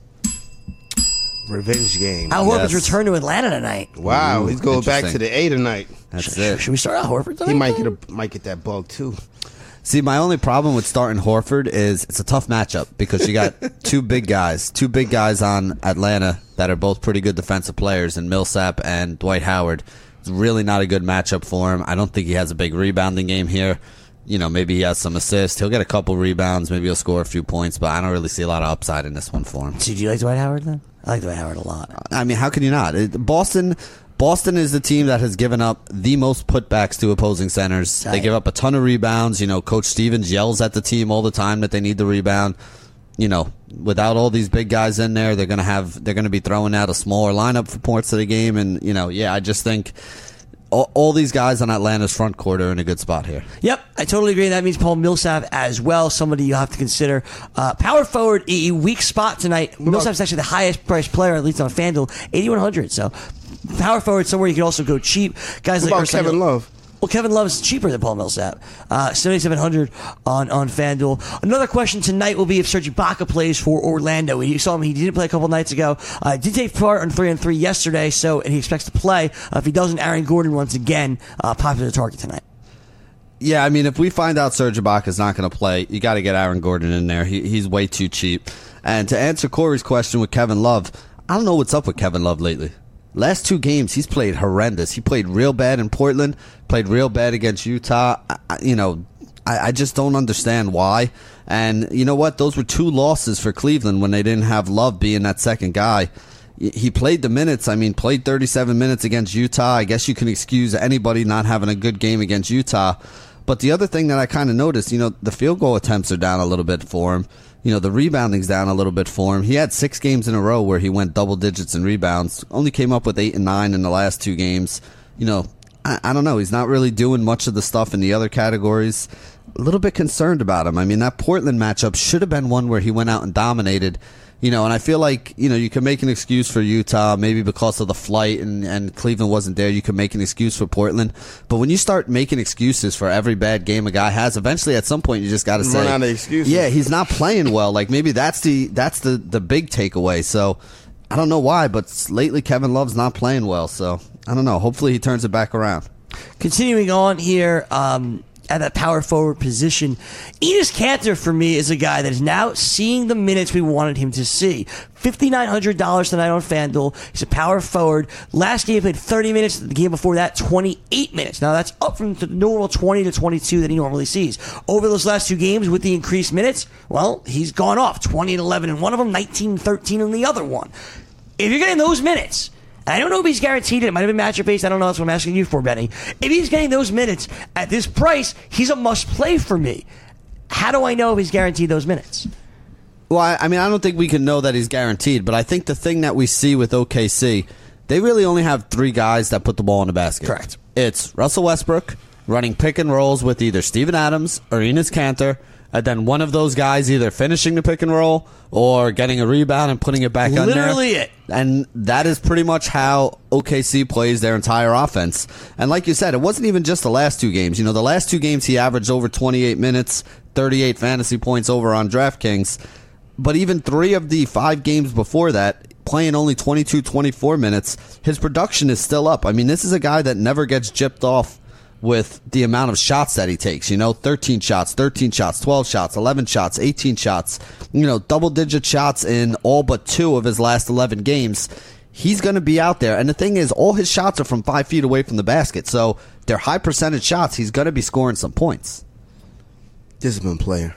Revenge game. Al Horford's Yes. return to Atlanta tonight. Wow, Ooh, he's going back to interesting. the A tonight. That's Should, it. should we start Al Horford tonight? He might get a might get that bug too. See, my only problem with starting Horford is it's a tough matchup because you got two big guys, two big guys on Atlanta that are both pretty good defensive players, in Millsap and Dwight Howard. It's really not a good matchup for him. I don't think he has a big rebounding game here. You know, maybe he has some assists. He'll get a couple rebounds. Maybe he'll score a few points, but I don't really see a lot of upside in this one for him. So do you like Dwight Howard then? I like Dwight Howard a lot. I mean, how can you not? It, Boston Boston is the team that has given up the most putbacks to opposing centers. They Right. give up a ton of rebounds. You know, Coach Stevens yells at the team all the time that they need the rebound. You know, without all these big guys in there, they're gonna have they're gonna be throwing out a smaller lineup for parts of the game. And you know, yeah, I just think all, all these guys on Atlanta's front court are in a good spot here. Yep, I totally agree. That means Paul Millsap as well, somebody you have to consider. Uh, power forward, a weak spot tonight. Millsap's actually the highest priced player, at least on FanDuel, eighty-one hundred. So power forward somewhere you can also go cheap. Guys What like about Kevin Love? Well, Kevin Love is cheaper than Paul Millsap. Uh, seventy-seven hundred on, on FanDuel. Another question tonight will be if Serge Ibaka plays for Orlando. You saw him, he didn't play a couple nights ago. Uh, did take part on three on three yesterday, so and he expects to play. Uh, if he doesn't, Aaron Gordon once again uh, popular target tonight. Yeah, I mean, if we find out Serge Ibaka is not going to play, you got to get Aaron Gordon in there. He, he's way too cheap. And to answer Corey's question with Kevin Love, I don't know what's up with Kevin Love lately. Last two games, he's played horrendous. He played real bad in Portland, played real bad against Utah. I, you know, I, I just don't understand why. And you know what? Those were two losses for Cleveland when they didn't have Love being that second guy. He played the minutes. I mean, played thirty-seven minutes against Utah. I guess you can excuse anybody not having a good game against Utah. But the other thing that I kind of noticed, you know, the field goal attempts are down a little bit for him. You know, the rebounding's down a little bit for him. He had six games in a row where he went double digits in rebounds. Only came up with eight and nine in the last two games. You know, I, I don't know. He's not really doing much of the stuff in the other categories. A little bit concerned about him. I mean, that Portland matchup should have been one where he went out and dominated. You know, and I feel like, you know, you can make an excuse for Utah, maybe because of the flight and, and Cleveland wasn't there. You can make an excuse for Portland. But when you start making excuses for every bad game a guy has, eventually at some point you just got to say, run out of excuses. Yeah, he's not playing well. Like maybe that's the that's the, the big takeaway. So I don't know why, but lately Kevin Love's not playing well. So I don't know. Hopefully he turns it back around. Continuing on here, um, at that power forward position, Enes Kanter for me is a guy that is now seeing the minutes we wanted him to see. fifty-nine hundred dollars tonight on FanDuel. He's a power forward. Last game he played thirty minutes. The game before that, twenty-eight minutes. Now that's up from the normal twenty to twenty-two that he normally sees. Over those last two games with the increased minutes, well, he's gone off twenty and eleven in one of them, nineteen and thirteen in the other one. If you're getting those minutes, I don't know if he's guaranteed it. It might have been matchup based. I don't know. That's what I'm asking you for, Benny. If he's getting those minutes at this price, he's a must play for me. How do I know if he's guaranteed those minutes? Well, I, I mean, I don't think we can know that he's guaranteed, but I think the thing that we see with O K C, they really only have three guys that put the ball in the basket. Correct. It's Russell Westbrook running pick and rolls with either Steven Adams or Enes Kanter, and then one of those guys either finishing the pick and roll or getting a rebound and putting it back on there. Literally it. And that is pretty much how O K C plays their entire offense. And like you said, it wasn't even just the last two games. You know, the last two games he averaged over twenty-eight minutes, thirty-eight fantasy points over on DraftKings. But even three of the five games before that, playing only twenty-two, twenty-four minutes, his production is still up. I mean, this is a guy that never gets gypped off with the amount of shots that he takes. You know, thirteen shots, thirteen shots, twelve shots, eleven shots, eighteen shots, you know, double-digit shots in all but two of his last eleven games. He's going to be out there. And the thing is, all his shots are from five feet away from the basket. So they're high-percentage shots. He's going to be scoring some points. Disciplined player.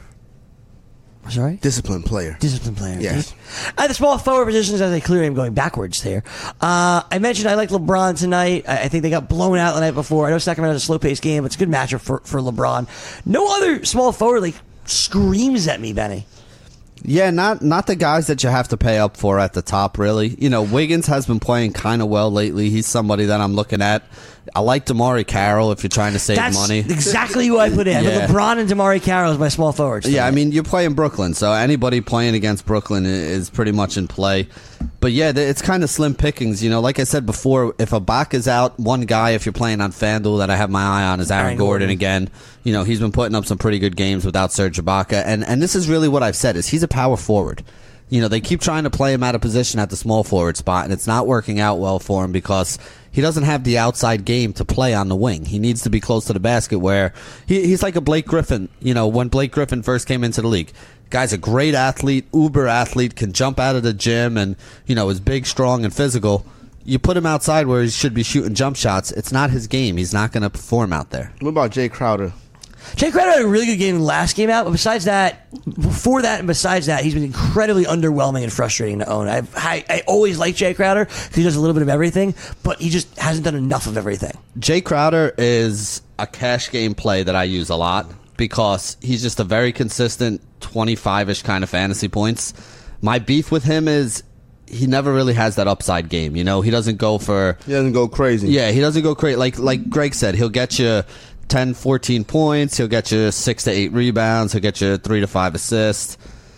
Sorry? Disciplined player. Disciplined player. Yes. At the small forward positions, as I clearly am going backwards there. Uh, I mentioned I like LeBron tonight. I, I think they got blown out the night before. I know Sacramento is a slow-paced game, but it's a good matchup for, for LeBron. No other small forward like screams at me, Benny. Yeah, not not the guys that you have to pay up for at the top, really. You know, Wiggins has been playing kind of well lately. He's somebody that I'm looking at. I like DeMarre Carroll if you're trying to save That's money. exactly who I put in. Yeah. I put LeBron and DeMarre Carroll as my small forwards. Yeah, tonight. I mean, you're playing Brooklyn, so anybody playing against Brooklyn is pretty much in play. But yeah, it's kind of slim pickings. You know, like I said before, if Ibaka's out, one guy, if you're playing on FanDuel that I have my eye on is Aaron, Aaron Gordon, Gordon again. You know, he's been putting up some pretty good games without Serge Ibaka. And, and this is really what I've said, is he's a power forward. You know, they keep trying to play him out of position at the small forward spot, and it's not working out well for him because he doesn't have the outside game to play on the wing. He needs to be close to the basket where he, he's like a Blake Griffin, you know, when Blake Griffin first came into the league. Guy's a great athlete, uber athlete, can jump out of the gym and, you know, is big, strong, and physical. You put him outside where he should be shooting jump shots, it's not his game. He's not going to perform out there. What about Jay Crowder? Jay Crowder had a really good game in the last game out, but besides that, before that and besides that, he's been incredibly underwhelming and frustrating to own. I've, I I always like Jay Crowder because he does a little bit of everything, but he just hasn't done enough of everything. Jay Crowder is a cash game play that I use a lot because he's just a very consistent twenty-five-ish kind of fantasy points. My beef with him is he never really has that upside game. You know, he doesn't go for... He doesn't go crazy. Yeah, he doesn't go crazy. Like, like Greg said, he'll get you ten, fourteen points. He'll get you six to eight rebounds. He'll get you three to five assists.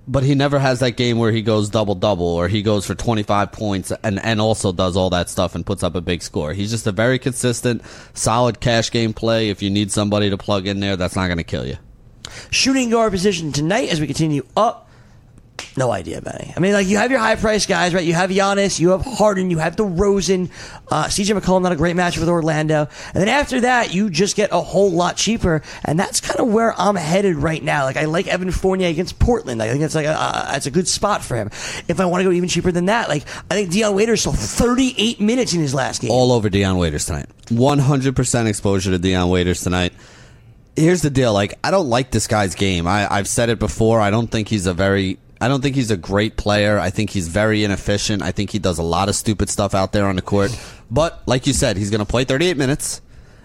but he never has that game where he goes double-double or he goes for twenty-five points and, and also does all that stuff and puts up a big score. He's just a very consistent, solid cash game play. If you need somebody to plug in there, that's not going to kill you. Shooting guard position tonight as we continue up. No idea, Benny. I mean, like, you have your high-priced guys, right? You have Giannis, you have Harden, you have DeRozan, uh, C J McCollum, not a great match with Orlando. And then after that, you just get a whole lot cheaper, and that's kind of where I'm headed right now. Like, I like Evan Fournier against Portland. I think it's like a, uh, it's a good spot for him. If I want to go even cheaper than that, like, I think Dion Waiters saw thirty-eight minutes in his last game. All over Dion Waiters tonight. one hundred percent exposure to Dion Waiters tonight. Here's the deal. Like, I don't like this guy's game. I, I've said it before. I don't think he's a very... I don't think he's a great player. I think he's very inefficient. I think he does a lot of stupid stuff out there on the court. But, like you said, he's going to play thirty-eight minutes,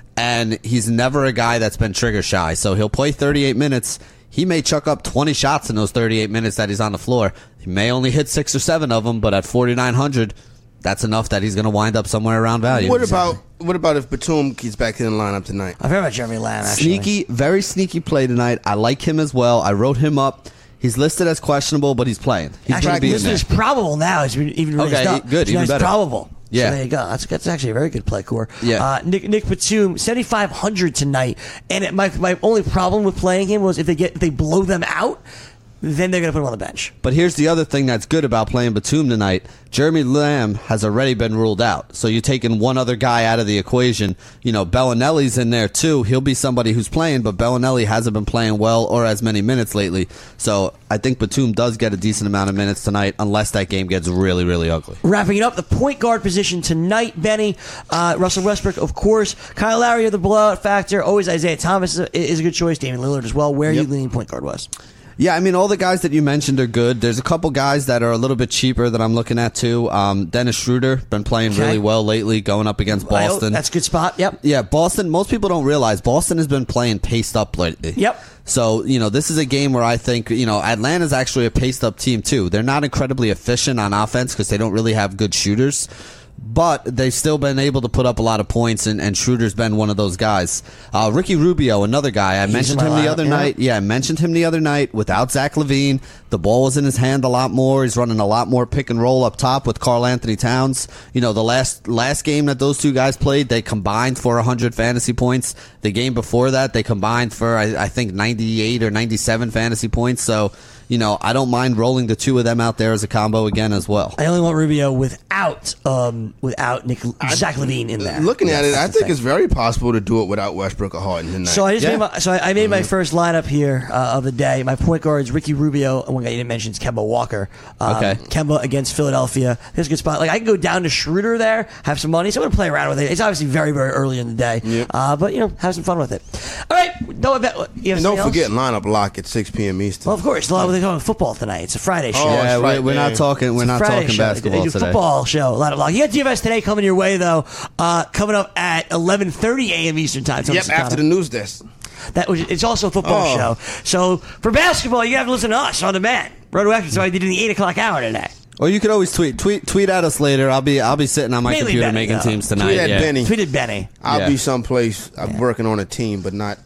and he's never a guy that's been trigger shy. So he'll play thirty-eight minutes. He may chuck up twenty shots in those thirty-eight minutes that he's on the floor. He may only hit six or seven of them, but at forty-nine hundred, that's enough that he's going to wind up somewhere around value. What about what about if Batum gets back in the lineup tonight? I've heard about Jeremy Lamb, actually. Sneaky, very sneaky play tonight. I like him as well. I wrote him up. He's listed as questionable, but he's playing. He's actually, be this is probable now. It's even raised okay, up. good, so even it's better. Probable. Yeah, so there you go. That's that's actually a very good play, Core. Yeah, uh, Nick Nick Batum, seventy five hundred tonight, and it, my my only problem with playing him was if they get if they blow them out, then they're going to put him on the bench. But here's the other thing that's good about playing Batum tonight. Jeremy Lamb has already been ruled out. So you're taking one other guy out of the equation. You know, Bellinelli's in there too. He'll be somebody who's playing, but Bellinelli hasn't been playing well or as many minutes lately. So I think Batum does get a decent amount of minutes tonight unless that game gets really, really ugly. Wrapping it up, the point guard position tonight, Benny. Uh, Russell Westbrook, of course. Kyle Lowry, the blowout factor. Always Isaiah Thomas is a, is a good choice. Damian Lillard as well. Where are yep. you leaning point guard was? Yeah, I mean, all the guys that you mentioned are good. There's a couple guys that are a little bit cheaper that I'm looking at, too. Um, Dennis Schroeder, been playing okay. really well lately, going up against Boston. That's a good spot, yep. Yeah, Boston, most people don't realize Boston has been playing paced up lately. Yep. So, you know, this is a game where I think, you know, Atlanta's actually a paced up team, too. They're not incredibly efficient on offense because they don't really have good shooters. But they've still been able to put up a lot of points, and, and Schroeder's been one of those guys. Uh, Ricky Rubio, another guy. I He's mentioned him the lineup, other yeah. night. Yeah, I mentioned him the other night without Zach LaVine. The ball was in his hand a lot more. He's running a lot more pick and roll up top with Karl Anthony Towns. You know, the last last game that those two guys played, they combined for one hundred fantasy points. The game before that, they combined for, I, I think, ninety-eight or ninety-seven fantasy points. So, you know, I don't mind rolling the two of them out there as a combo again as well. I only want Rubio without um, without Nick, Zach LaVine in there. Looking Yes, at it, that's I the think thing. it's very possible to do it without Westbrook or Harden tonight. So I just Yeah. made my, so I, I made my first lineup here uh, of the day. My point guard is Ricky Rubio, and one guy you didn't mention is Kemba Walker. Um, Okay. Kemba against Philadelphia. That's a good spot. Like, I can go down to Schroeder there, have some money. So I'm going to play around with it. It's obviously very, very early in the day. Yep. Uh, but, you know, have some fun with it. All right. No, I bet, you have and don't something forget else? lineup lock at six p.m. Eastern. Well, of course. A lot of they're talking football tonight. It's a Friday show. Oh, yeah, that's right, we're, we're man. not talking. We're It's a not Friday talking show. basketball They do today. football show. A lot of vlog. You got D F S today coming your way though. Uh, coming up at eleven thirty a.m. Eastern time. So Yep, after the news desk. that was, it's also a football Oh. show. So for basketball, you have to listen to us on demand. Roto Experts. So I did it in the eight o'clock hour today. Or you could always tweet, tweet, tweet at us later. I'll be, I'll be sitting on my Mainly computer Benny, making though. teams tonight. Tweet at yeah. Benny. Tweeted Benny. I'll Yeah. be someplace. I'm working on a team, but not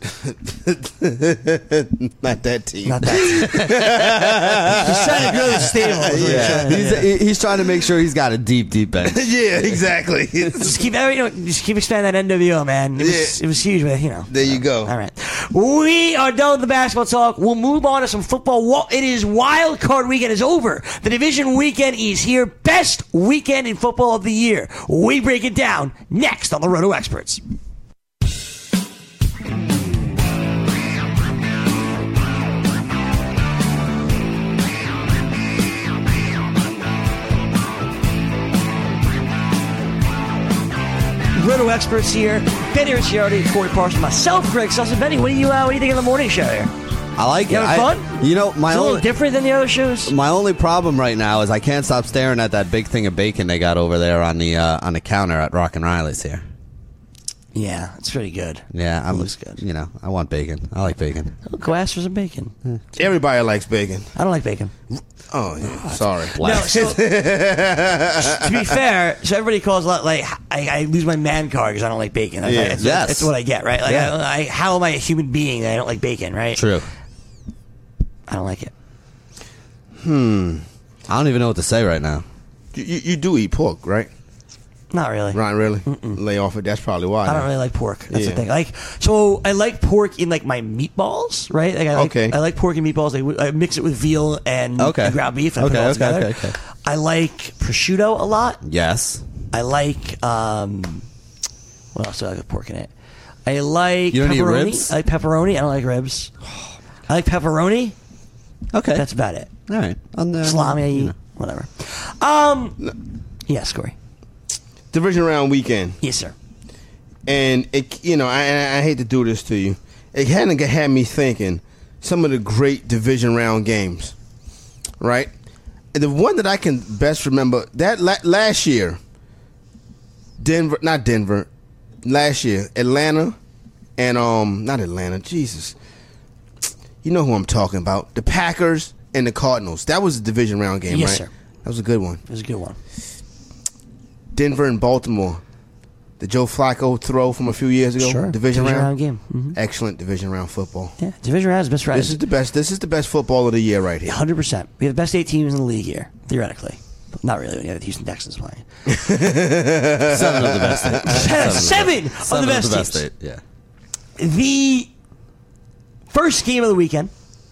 not that team. Not that. He's trying to grow the stable. is what he's Yeah. trying to He's, do. he's trying to make sure he's got a deep, deep bench. yeah, exactly. Just keep, you know, just keep expanding that N W O, man. It was, Yeah. it was huge, but you know. There you go. All right. We are done with the basketball talk. We'll move on to some football. Wa- It is wild card weekend is over. The division weekend is here. Best weekend in football of the year. We break it down next on the Roto Experts. Roto Experts here. Benny Ricciardi, Corey Parsons, myself, Greg Sussman. Benny, what do you uh, what do you think of the morning show here? I like You it. having I- fun? You know, my It's a little only, different than the other shows. my only problem right now is I can't stop staring at that big thing of bacon they got over there on the uh, on the counter at Rock and Riley's here. Yeah, it's pretty good. Yeah, I'm. looks good. You know, I want bacon. I like bacon. Go ask for some bacon. Everybody likes bacon. I don't like bacon. Oh, yeah. Sorry. No, so, to be fair, so everybody calls a lot like I, I lose my man card because I don't like bacon. That's, Yeah. that's, Yes. that's what I get, right? Like, Yeah. I, I, how am I a human being that I don't like bacon, right? True. I don't like it. Hmm. I don't even know what to say right now. You, you, you do eat pork, right? Not really. Ryan, really? Mm-mm. Lay off it. That's probably why. I don't really like pork. That's Yeah. the thing. Like, so I like pork in like my meatballs, right? Like I like, Okay. I like pork and meatballs. Like, I mix it with veal and, Okay. and ground beef. And I put Okay, it all okay, together. okay, okay. I like prosciutto a lot. Yes. I like um, what else do I like with pork in it? I like You don't eat pepperoni. ribs? I like pepperoni. I don't like ribs. I like pepperoni. Okay. That's about it. all right. On the, Salami, I you eat. know. Whatever. Um, yes, Corey. Division round weekend. Yes, sir. And, it, you know, I, I hate to do this to you. It had, had me thinking some of the great division round games, right? And the one that I can best remember, that la- last year, Denver, not Denver, last year, Atlanta and, um, not Atlanta, Jesus. You know who I'm talking about. The Packers and the Cardinals. That was a division round game, Yes, right? sir. That was a good one. It was a good one. Denver and Baltimore. The Joe Flacco throw from a few years ago. Sure. Division, Division round. round game. Mhm. Excellent division round football. Yeah, division round is best round. This is the best. This is the best football of the year right here. one hundred percent. We have the best eight teams in the league here, theoretically. But not really when you have the Houston Texans playing. Seven of the best eight. Seven, of Seven the best of the best teams. eight. Yeah. The first game of the weekend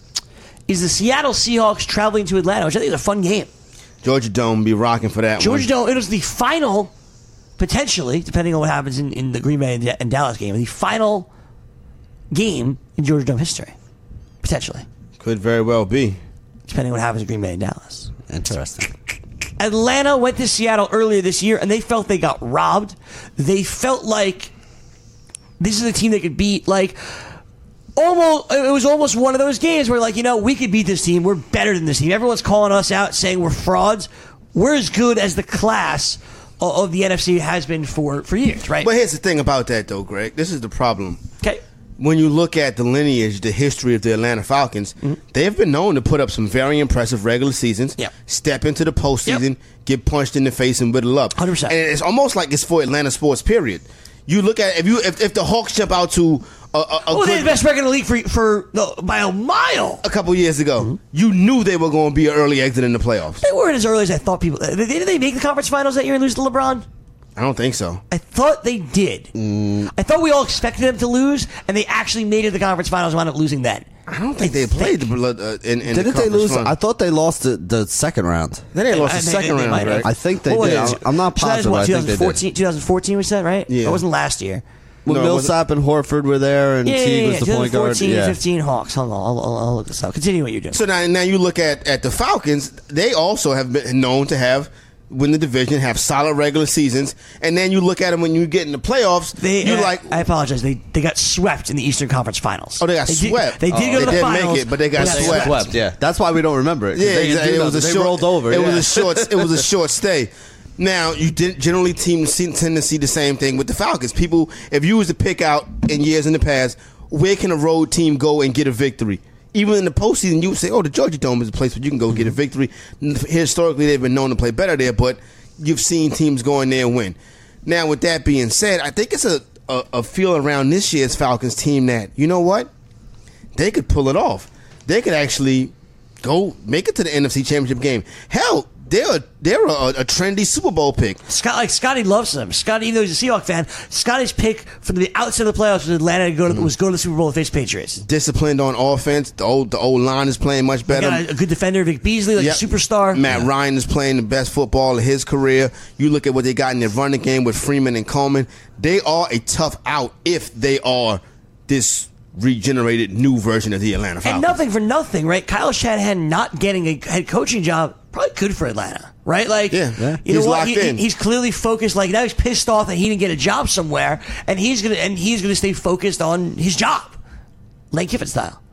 is the Seattle Seahawks traveling to Atlanta, which I think is a fun game. Georgia Dome be rocking for that Georgia one. Dome, it was the final, potentially, depending on what happens in, in the Green Bay and, and Dallas game, the final game in Georgia Dome history. Potentially. Could very well be. Depending on what happens in Green Bay and Dallas. Interesting. Atlanta went to Seattle earlier this year, and they felt they got robbed. They felt like this is a team they could beat. Like, almost, it was almost one of those games where, like, you know, we could beat this team. We're better than this team. Everyone's calling us out, saying we're frauds. We're as good as the class of, of the N F C has been for, for years, right? But here's the thing about that, though, Greg. This is the problem. Okay. When you look at the lineage, the history of the Atlanta Falcons, mm-hmm. they have been known to put up some very impressive regular seasons, yep. step into the postseason, yep. get punched in the face and whittle up. one hundred percent. And it's almost like it's for Atlanta sports, period. You look at if you if, if the Hawks jump out to a, a, a oh, good, they had the best record in the league for, for no, by a mile. A couple years ago, mm-hmm. you knew they were going to be an early exit in the playoffs. They weren't as early as I thought people. Didn't they make the conference finals that year and lose to LeBron? I don't think so. I thought they did. Mm. I thought we all expected them to lose, and they actually made it to the conference finals and wound up losing then. I don't think I they played think. the blood uh, in, in Didn't the they lose? run. I thought they lost the, the second round. They didn't lost I- the they- second they round, might have. right? I think they What was did. it? I'm not So that was positive. what, I think they twenty fourteen, did. twenty fourteen we said, right? Yeah. That wasn't last year. When No, it Millsap and Horford were there, and Yeah, yeah, Teague yeah. was the point guard. twenty fourteen, Yeah. fifteen Hawks. Hold on, I'll, I'll, I'll look this up. Continue what you're doing. So now, now you look at, at the Falcons. They also have been known to have win the division, have solid regular seasons, and then you look at them when you get in the playoffs. They, you uh, like, I apologize. They they got swept in the Eastern Conference Finals. oh, they got did- swept. They did Oh. go to They the didn't finals, make it, but they got swept. Swept, yeah. That's why we don't remember it. 'cause yeah, they didn't exactly. do It was a nothing. They short. rolled over. It yeah. was a short. It was a short stay. Now you did generally team tend to see the same thing with the Falcons. People, if you was to pick out in years in the past, where can a road team go and get a victory? Even in the postseason, you would say, "Oh, the Georgia Dome is a place where you can go get a victory." Historically, they've been known to play better there, but you've seen teams go in there and win. Now, with that being said, I think it's a, a, a feel around this year's Falcons team that, you know what? They could pull it off. They could actually go make it to the N F C Championship game. Hell, they're, a, they're a, a trendy Super Bowl pick. Scott, like Scotty loves them. Scotty, even though he's a Seahawks fan, Scotty's pick from the outset of the playoffs was Atlanta to go to, was go to the Super Bowl and face Patriots. Disciplined on offense. The old the old line is playing much They better. got a, a good defender, Vic Beasley, like Yep. a superstar. Matt Yeah. Ryan is playing the best football of his career. You look at what they got in their running game with Freeman and Coleman. They are a tough out if they are this regenerated new version of the Atlanta Falcons. And nothing for nothing, right? Kyle Shanahan not getting a head coaching job, probably good for Atlanta, right? Like, Yeah, yeah. you know He's what? locked He- in. He's clearly focused. Like now, he's pissed off that he didn't get a job somewhere, and he's gonna and he's gonna stay focused on his job, Lane Kiffin style.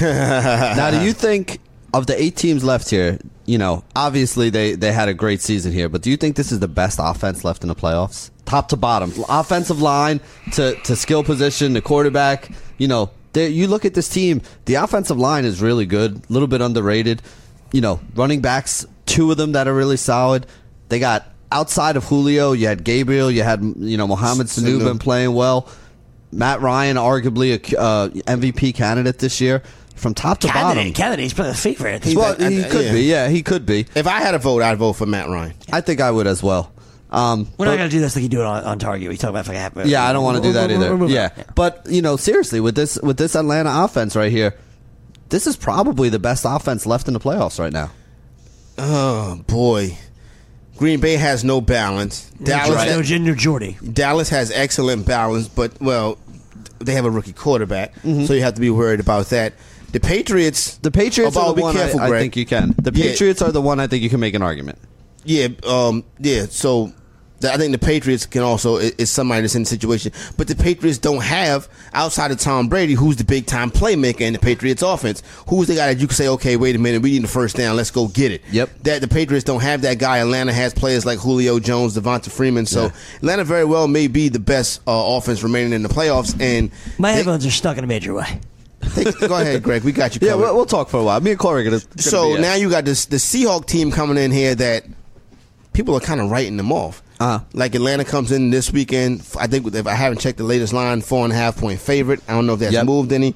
Now, do you think of the eight teams left here? You know, obviously they, they had a great season here, but do you think this is the best offense left in the playoffs, top to bottom, offensive line to to skill position, the quarterback? You know, they, you look at this team. The offensive line is really good, a little bit underrated. You know, running backs, two of them that are really solid. They got outside of Julio, you had Gabriel, you had you know Mohamed Sanu been playing well. Matt Ryan, arguably a uh, M V P candidate this year. from top to Candidate, bottom. candidate, he's probably the favorite. I think. Well, I- he I- could yeah. be. Yeah, he could be. If I had a vote, I'd vote for Matt Ryan. I think I would as well. Um, We're but- not going to do this like you do it on, on Target. We talk about like half. Yeah, I don't want to do that we're- we're- either. we're moving Yeah. on. But, you know, seriously, with this with this Atlanta offense right here, this is probably the best offense left in the playoffs right now. Oh boy, Green Bay has no balance. Dallas, no Ginger Jordy. Dallas has excellent balance, but well, they have a rookie quarterback, so you have to be worried about that. The Patriots, The Patriots oh, are the be one careful, I, I Greg. think you can. The Yeah. Patriots are the one I think you can make an argument. Yeah, um, yeah. So th- I think the Patriots can also is, is somebody that's in the situation, but the Patriots don't have outside of Tom Brady, who's the big time playmaker in the Patriots offense. Who's the guy that you can say, okay, wait a minute, we need the first down, let's go get it. Yep. That the Patriots don't have that guy. Atlanta has players like Julio Jones, Devonta Freeman. So Yeah. Atlanta very well may be the best uh, offense remaining in the playoffs. And My they- headphones are stuck in a major way. they- go ahead, Greg. We got you Yeah, covered. we'll, we'll talk for a while. Me and Corey are going to. So now you got this the Seahawk team coming in here that people are kind of writing them off. Uh-huh. Like Atlanta comes in this weekend. I think if I haven't checked the latest line, four and a half point favorite. I don't know if that's Yep. moved any.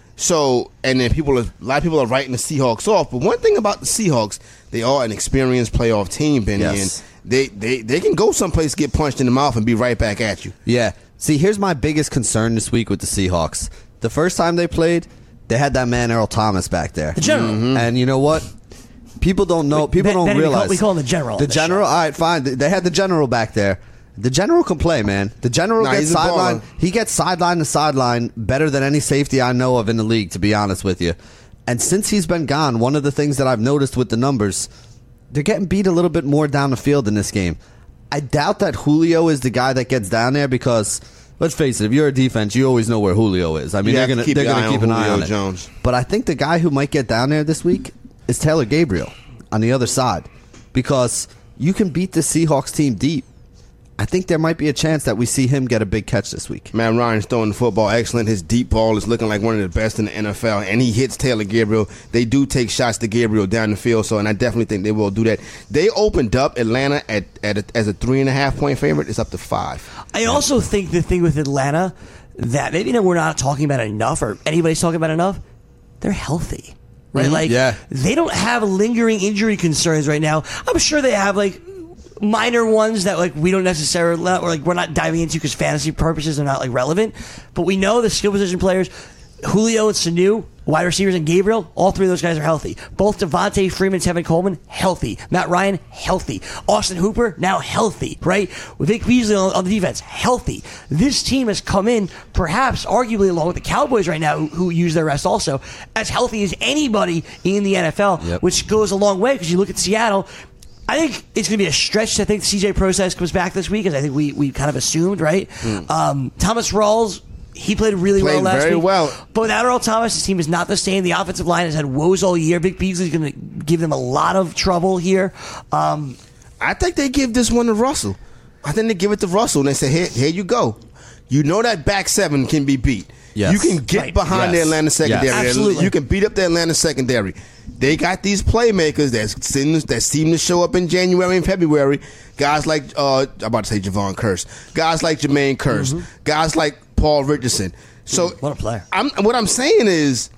So and then people are a lot of people are writing the Seahawks off. But one thing about the Seahawks, they are an experienced playoff team, Benny, Yes. and they, they they can go someplace, get punched in the mouth, and be right back at you. Yeah. See, here's my biggest concern this week with the Seahawks. The first time they played, they had that man Earl Thomas back there. The general. Mm-hmm. And you know what? People don't know. Wait, People Ben- don't Benny, we call- realize. we call him the general The on this general. show. All right, fine. They- They had the general back there. The general can play, man. The general Nah, gets he's a baller. sideline. He gets sideline to sideline better than any safety I know of in the league, to be honest with you. And since he's been gone, one of the things that I've noticed with the numbers, they're getting beat a little bit more down the field in this game. I doubt that Julio is the guy that gets down there because, let's face it, if you're a defense, you always know where Julio is. I mean, You they're have to going keep they're your going eye to keep on an eye Julio on it. Jones. But I think the guy who might get down there this week is Taylor Gabriel on the other side because you can beat the Seahawks team deep. I think there might be a chance that we see him get a big catch this week. Matt Ryan's throwing the football excellent. His deep ball is looking like one of the best in the N F L, and he hits Taylor Gabriel. They do take shots to Gabriel down the field, so and I definitely think they will do that. They opened up Atlanta at, at a, as a three and a half point favorite. It's up to five. I also think the thing with Atlanta that maybe you know, we're not talking about enough, or anybody's talking about enough. They're healthy, right? Like, Yeah. they don't have lingering injury concerns right now. I'm sure they have like minor ones that like we don't necessarily or like we're not diving into because fantasy purposes are not like relevant. But we know the skill position players, Julio and Sanu, wide receivers, and Gabriel, all three of those guys are healthy. Both Devontae Freeman, Tevin Coleman, healthy. Matt Ryan, healthy. Austin Hooper, now healthy, right? With Vic Beasley on, on the defense, healthy. This team has come in, perhaps, arguably, along with the Cowboys right now, who, who use their rest also, as healthy as anybody in the N F L, Yep. which goes a long way because you look at Seattle. I think it's going to be a stretch to think C J Process comes back this week, as I think we, we kind of assumed, right? Um, Thomas Rawls, he played really Played well last very week. well. But without Earl Thomas, his team is not the same. The offensive line has had woes all year. Vic Beasley's going to give them a lot of trouble here. Um, I think they give this one to Russell. I think they give it to Russell, and they say, here, here you go. You know that back seven can be beat. Yes. You can get Right. behind the Yes. Atlanta secondary. Yes. Absolutely. You can beat up the Atlanta secondary. They got these playmakers that seem, that seem to show up in January and February. Guys like, uh, I'm about to say Javon Curse. Guys like Jermaine Curse. Guys like Paul Richardson. So What a player. I'm, what I'm saying is,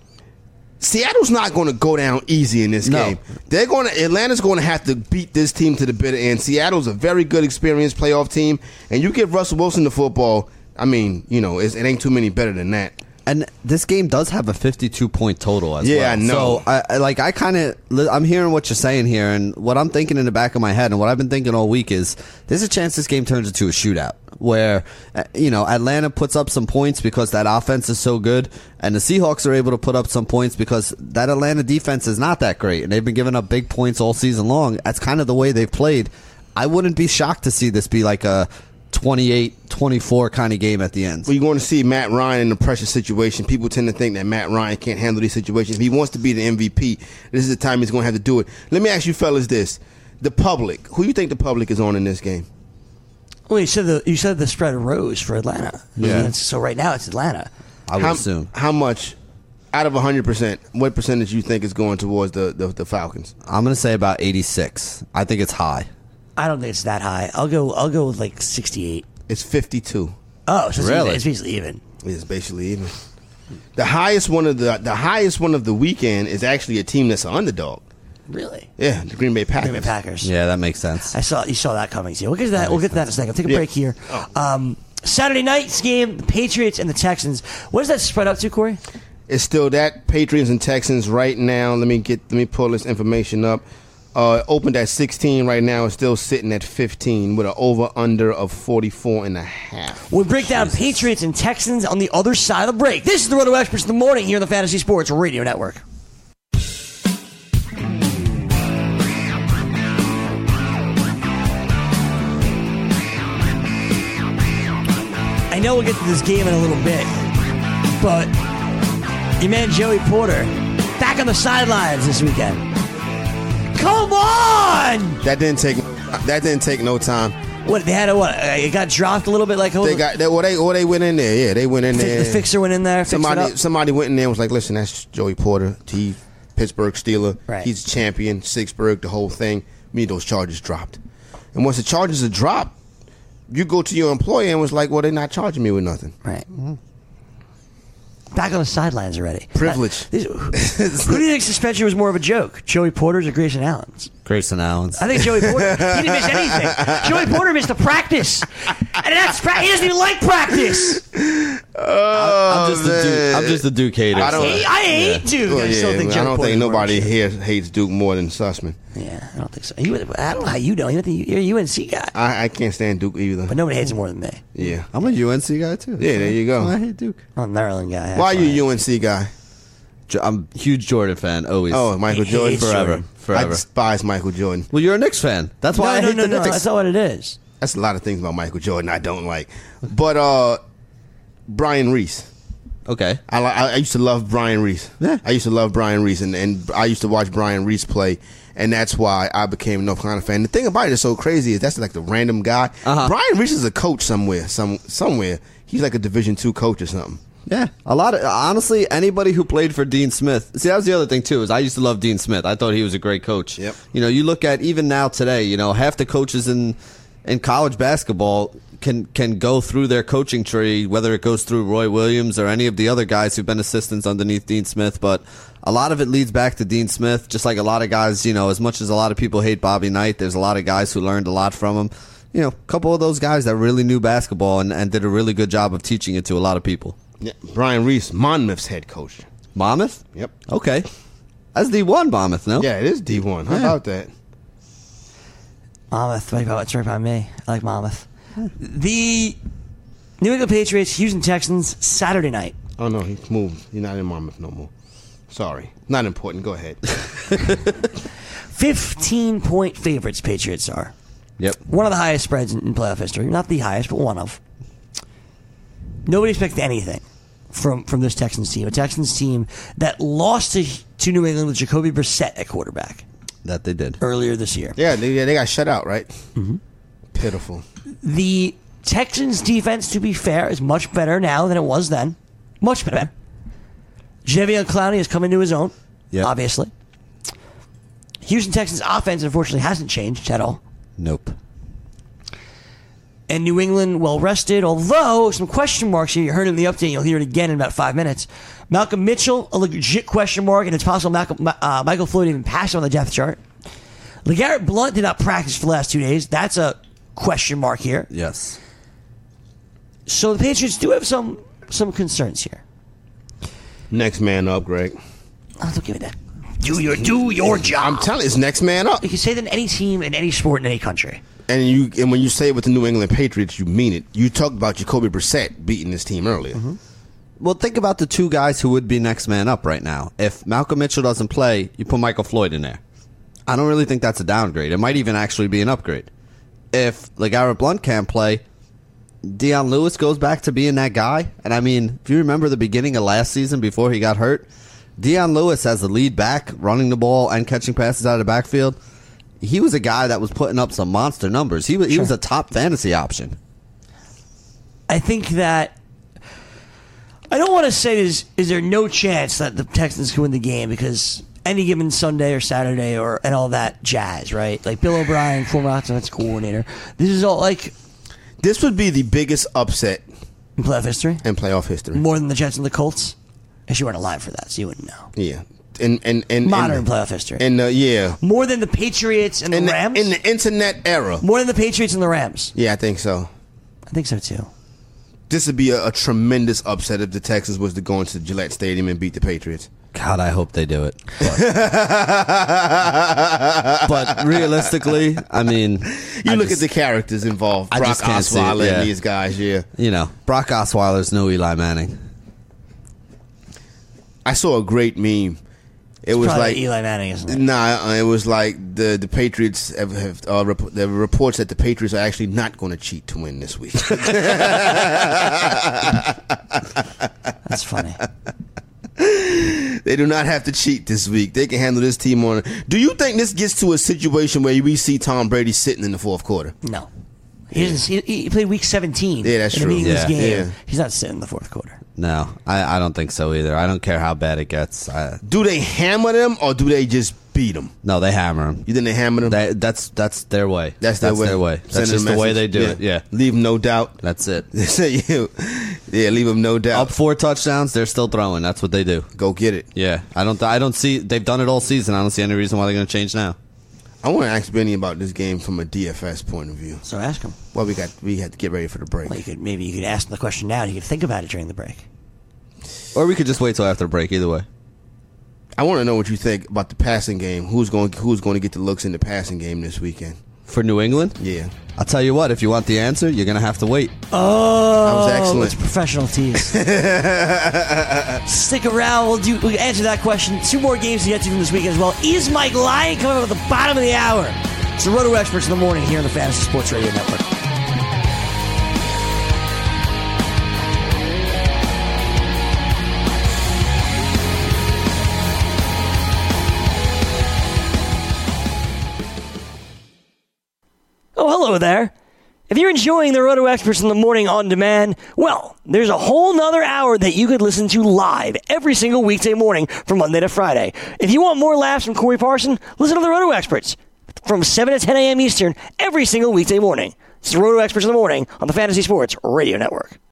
Seattle's not going to go down easy in this No. game. They're going to Atlanta's going to have to beat this team to the bitter end. Seattle's a very good, experienced playoff team, and you give Russell Wilson the football. I mean, you know, it's, it ain't too many better than that. And this game does have a fifty-two point total as Yeah, well. I know. So, I, I like, I kind of, I'm hearing what you're saying here, and what I'm thinking in the back of my head, and what I've been thinking all week is, there's a chance this game turns into a shootout, where, uh, you know, Atlanta puts up some points because that offense is so good, and the Seahawks are able to put up some points because that Atlanta defense is not that great, and they've been giving up big points all season long. That's kind of the way they've played. I wouldn't be shocked to see this be like a twenty-eight twenty-four kind of game at the end. Well, you're going to see Matt Ryan in a pressure situation. People tend to think that Matt Ryan can't handle these situations. If he wants to be the M V P, this is the time he's going to have to do it. Let me ask you fellas this. The public. Who you think the public is on in this game? well, you said the you said the spread rose for Atlanta. Yeah. I mean, it's- so right now it's Atlanta. I would how, assume. How much, out of one hundred percent, what percentage you think is going towards the, the, the Falcons? I'm going to say about eighty-six. I think it's high. I don't think it's that high. I'll go. I'll go with like sixty-eight. It's fifty-two. Oh, so it's, Really? even, it's basically even. It's basically even. The highest one of the the highest one of the weekend is actually a team that's an underdog. Really? Yeah, the Green Bay Packers. Green Bay Packers. Yeah, that makes sense. I saw you saw that coming too. We'll get to that. We'll get to that in a second. Take a Yeah. break here. Um, Saturday night's game: the Patriots and the Texans. What does that spread up to, Corey? It's still that Patriots and Texans right now. Let me get let me pull this information up. Uh, opened at sixteen right now. It's still sitting at fifteen with an over under of forty-four and a half. We'll break down Patriots and Texans on the other side of the break. This is the Roto Experts in the morning here on the Fantasy Sports Radio Network. I know we'll get to this game in a little bit, but your man Joey Porter back on the sidelines this weekend. Come on! That didn't take that didn't take no time. What they had a what? Uh, it got dropped a little bit, like They got they well they well they went in there. Yeah, they went in there. the fixer went in there. Fixed it Somebody up. somebody went in there and was like, listen, that's Joey Porter. He Pittsburgh Steeler. Right. He's champion. Sixburg, the whole thing. Me, those charges dropped. And once the charges are dropped, you go to your employer and was like, well, they're not charging me with nothing. Right. Back on the sidelines already. Privilege. Uh, these- who do you think suspension was more of a joke? Joey Porter's or Grayson Allen's? Grayson Allen's. I think Joey Porter. He didn't miss anything. Joey Porter missed a practice, and that's pra- he doesn't even like practice. Oh, I'm just a Duke. I'm just a Duke hater. I don't- I, I hate Duke. Well, I yeah, still think I Joey don't Porter's think more nobody of a here hates Duke more than Sussman. Yeah, I don't think so. You, I don't know how you don't. You think you're a U N C guy, I, I can't stand Duke either. but nobody hates him more than me. Yeah. I'm a U N C guy too. Yeah, there you go. I hate Duke. I'm a Maryland guy. That's Why are you I- a U N C guy? Jo- I'm a huge Jordan fan. Always. Oh, Michael He Jordan. hates forever, Jordan. I forever. despise Michael Jordan. Well, you're a Knicks fan. That's why No, I no, hate no, the no. Knicks. That's not what it is. That's a lot of things about Michael Jordan I don't like. But uh, Brian Reese. Okay. I, li- I used to love Brian Reese. Yeah. I used to love Brian Reese, and, and I used to watch Brian Reese play, and that's why I became a North Carolina fan. The thing about it is so crazy is that's like the random guy. Uh-huh. Brian Reese is a coach somewhere, some somewhere. He's like a Division two coach or something. Yeah, a lot of honestly, anybody who played for Dean Smith. See, that was the other thing too. Is I used to love Dean Smith. I thought he was a great coach. Yep. You know, you look at even now today. You know, half the coaches in in college basketball can can go through their coaching tree, whether it goes through Roy Williams or any of the other guys who've been assistants underneath Dean Smith. But a lot of it leads back to Dean Smith. Just like a lot of guys, you know, as much as a lot of people hate Bobby Knight, there's a lot of guys who learned a lot from him. You know, a couple of those guys that really knew basketball and, and did a really good job of teaching it to a lot of people. Yeah. Brian Reese, Monmouth's head coach. Monmouth? Yep. Okay. That's D one Monmouth, no? Yeah, it is D one. How Yeah. about that? Monmouth, right by, it's right by me. I like Monmouth. The New England Patriots, Houston Texans, Saturday night. Oh no, he's moved. He's not in Monmouth no more. Sorry, not important. Go ahead. fifteen-point favorites, Patriots are. Yep. One of the highest spreads in, in playoff history. Not the highest, but one of. Nobody expected anything from, from this Texans team. A Texans team that lost to, to New England with Jacoby Brissett at quarterback That they did. earlier this year. Yeah, they, yeah, they got shut out, right? Mm-hmm. Pitiful. The Texans defense, to be fair, is much better now than it was then. Much better. Jadeveon Clowney has come into his own, Yep. obviously. Houston Texans offense, unfortunately, hasn't changed at all. Nope. And New England well rested, although some question marks here. You heard it in the update. You'll hear it again in about five minutes. Malcolm Mitchell, a legit question mark, and it's possible Malcolm, uh, Michael Floyd even passed on the depth chart. LeGarrette Blount did not practice for the last two days. That's a question mark here. Yes. So the Patriots do have some some concerns here. Next man up, Greg. Oh, don't give me that. Do your do your job. I'm telling you, it's next man up. You can say that in any team, in any sport, in any country. And you and when you say it with the New England Patriots, you mean it. You talked about Jacoby Brissett beating this team earlier. Mm-hmm. Well, think about the two guys who would be next man up right now. If Malcolm Mitchell doesn't play, you put Michael Floyd in there. I don't really think that's a downgrade. It might even actually be an upgrade. If LeGarrette Blount can't play, Deion Lewis goes back to being that guy. And I mean, if you remember the beginning of last season before he got hurt, Deion Lewis as the lead back, running the ball and catching passes out of the backfield. He was a guy that was putting up some monster numbers. He was, he Sure. was a top fantasy option. I think that I don't want to say is is there no chance that the Texans can win the game because any given Sunday or Saturday or and all that jazz, right? Like Bill O'Brien, former offensive coordinator. This is all like This would be the biggest upset in playoff history, in playoff history. more than the Jets and the Colts. Because you weren't alive for that, so you wouldn't know. Yeah. In, in, in, Modern in, playoff history. In the, yeah. More than the Patriots and the in the, Rams? In the internet era. More than the Patriots and the Rams? Yeah, I think so. I think so, too. This would be a, a tremendous upset if the Texans was to go into Gillette Stadium and beat the Patriots. God, I hope they do it. But, but realistically, I mean, you I look just, at the characters involved. I Brock just can't see it, Osweiler yeah. and these guys. Yeah, you know, Brock Osweiler's no Eli Manning. I saw a great meme. It was Probably like Eli Manning, isn't it? Nah, it was like the the Patriots have, have uh, rep- there were reports that the Patriots are actually not going to cheat to win this week. That's funny. They do not have to cheat this week. They can handle this team on. Do you think this gets to a situation where we see Tom Brady sitting in the fourth quarter? No. He, doesn't, he, he played week seventeen. Yeah, that's in true. An Eagles Yeah. game. Yeah. He's not sitting in the fourth quarter. No, I, I don't think so either. I don't care how bad it gets. I, Do they hammer them or do they just beat them? no, they hammer him. You think they hammer them? That, that's that's their way. that's their way. Their way. Send That's them just a the way message. they do it. Yeah, Leave them no doubt. that's it. Yeah, leave them no doubt. Up four touchdowns, they're still throwing. That's what they do. Go get it. Yeah, I don't. I don't see. They've done it all season. I don't see any reason why they're going to change now. I want to ask Benny about this game from a D F S point of view. So ask him. Well, we got we had to get ready for the break. Well, you could, maybe you could ask him the question now and he could think about it during the break. Or we could just wait till after the break. Either way. I want to know what you think about the passing game. Who's going Who's going to get the looks in the passing game this weekend? For New England, Yeah. I'll tell you what. If you want the answer, you're going to have to wait. Oh, That was excellent. It's a professional tease. Stick around. We'll do. We'll answer that question. Two more games to get to from this weekend as well. Is Mike lying? Coming up at the bottom of the hour. It's the Roto Experts in the morning here on the Fantasy Sports Radio Network. Oh, hello there. If you're enjoying the Roto Experts in the morning on demand, well, there's a whole nother hour that you could listen to live every single weekday morning from Monday to Friday. If you want more laughs from Corey Parson, listen to the Roto Experts from seven to ten a.m. Eastern every single weekday morning. It's the Roto Experts in the morning on the Fantasy Sports Radio Network.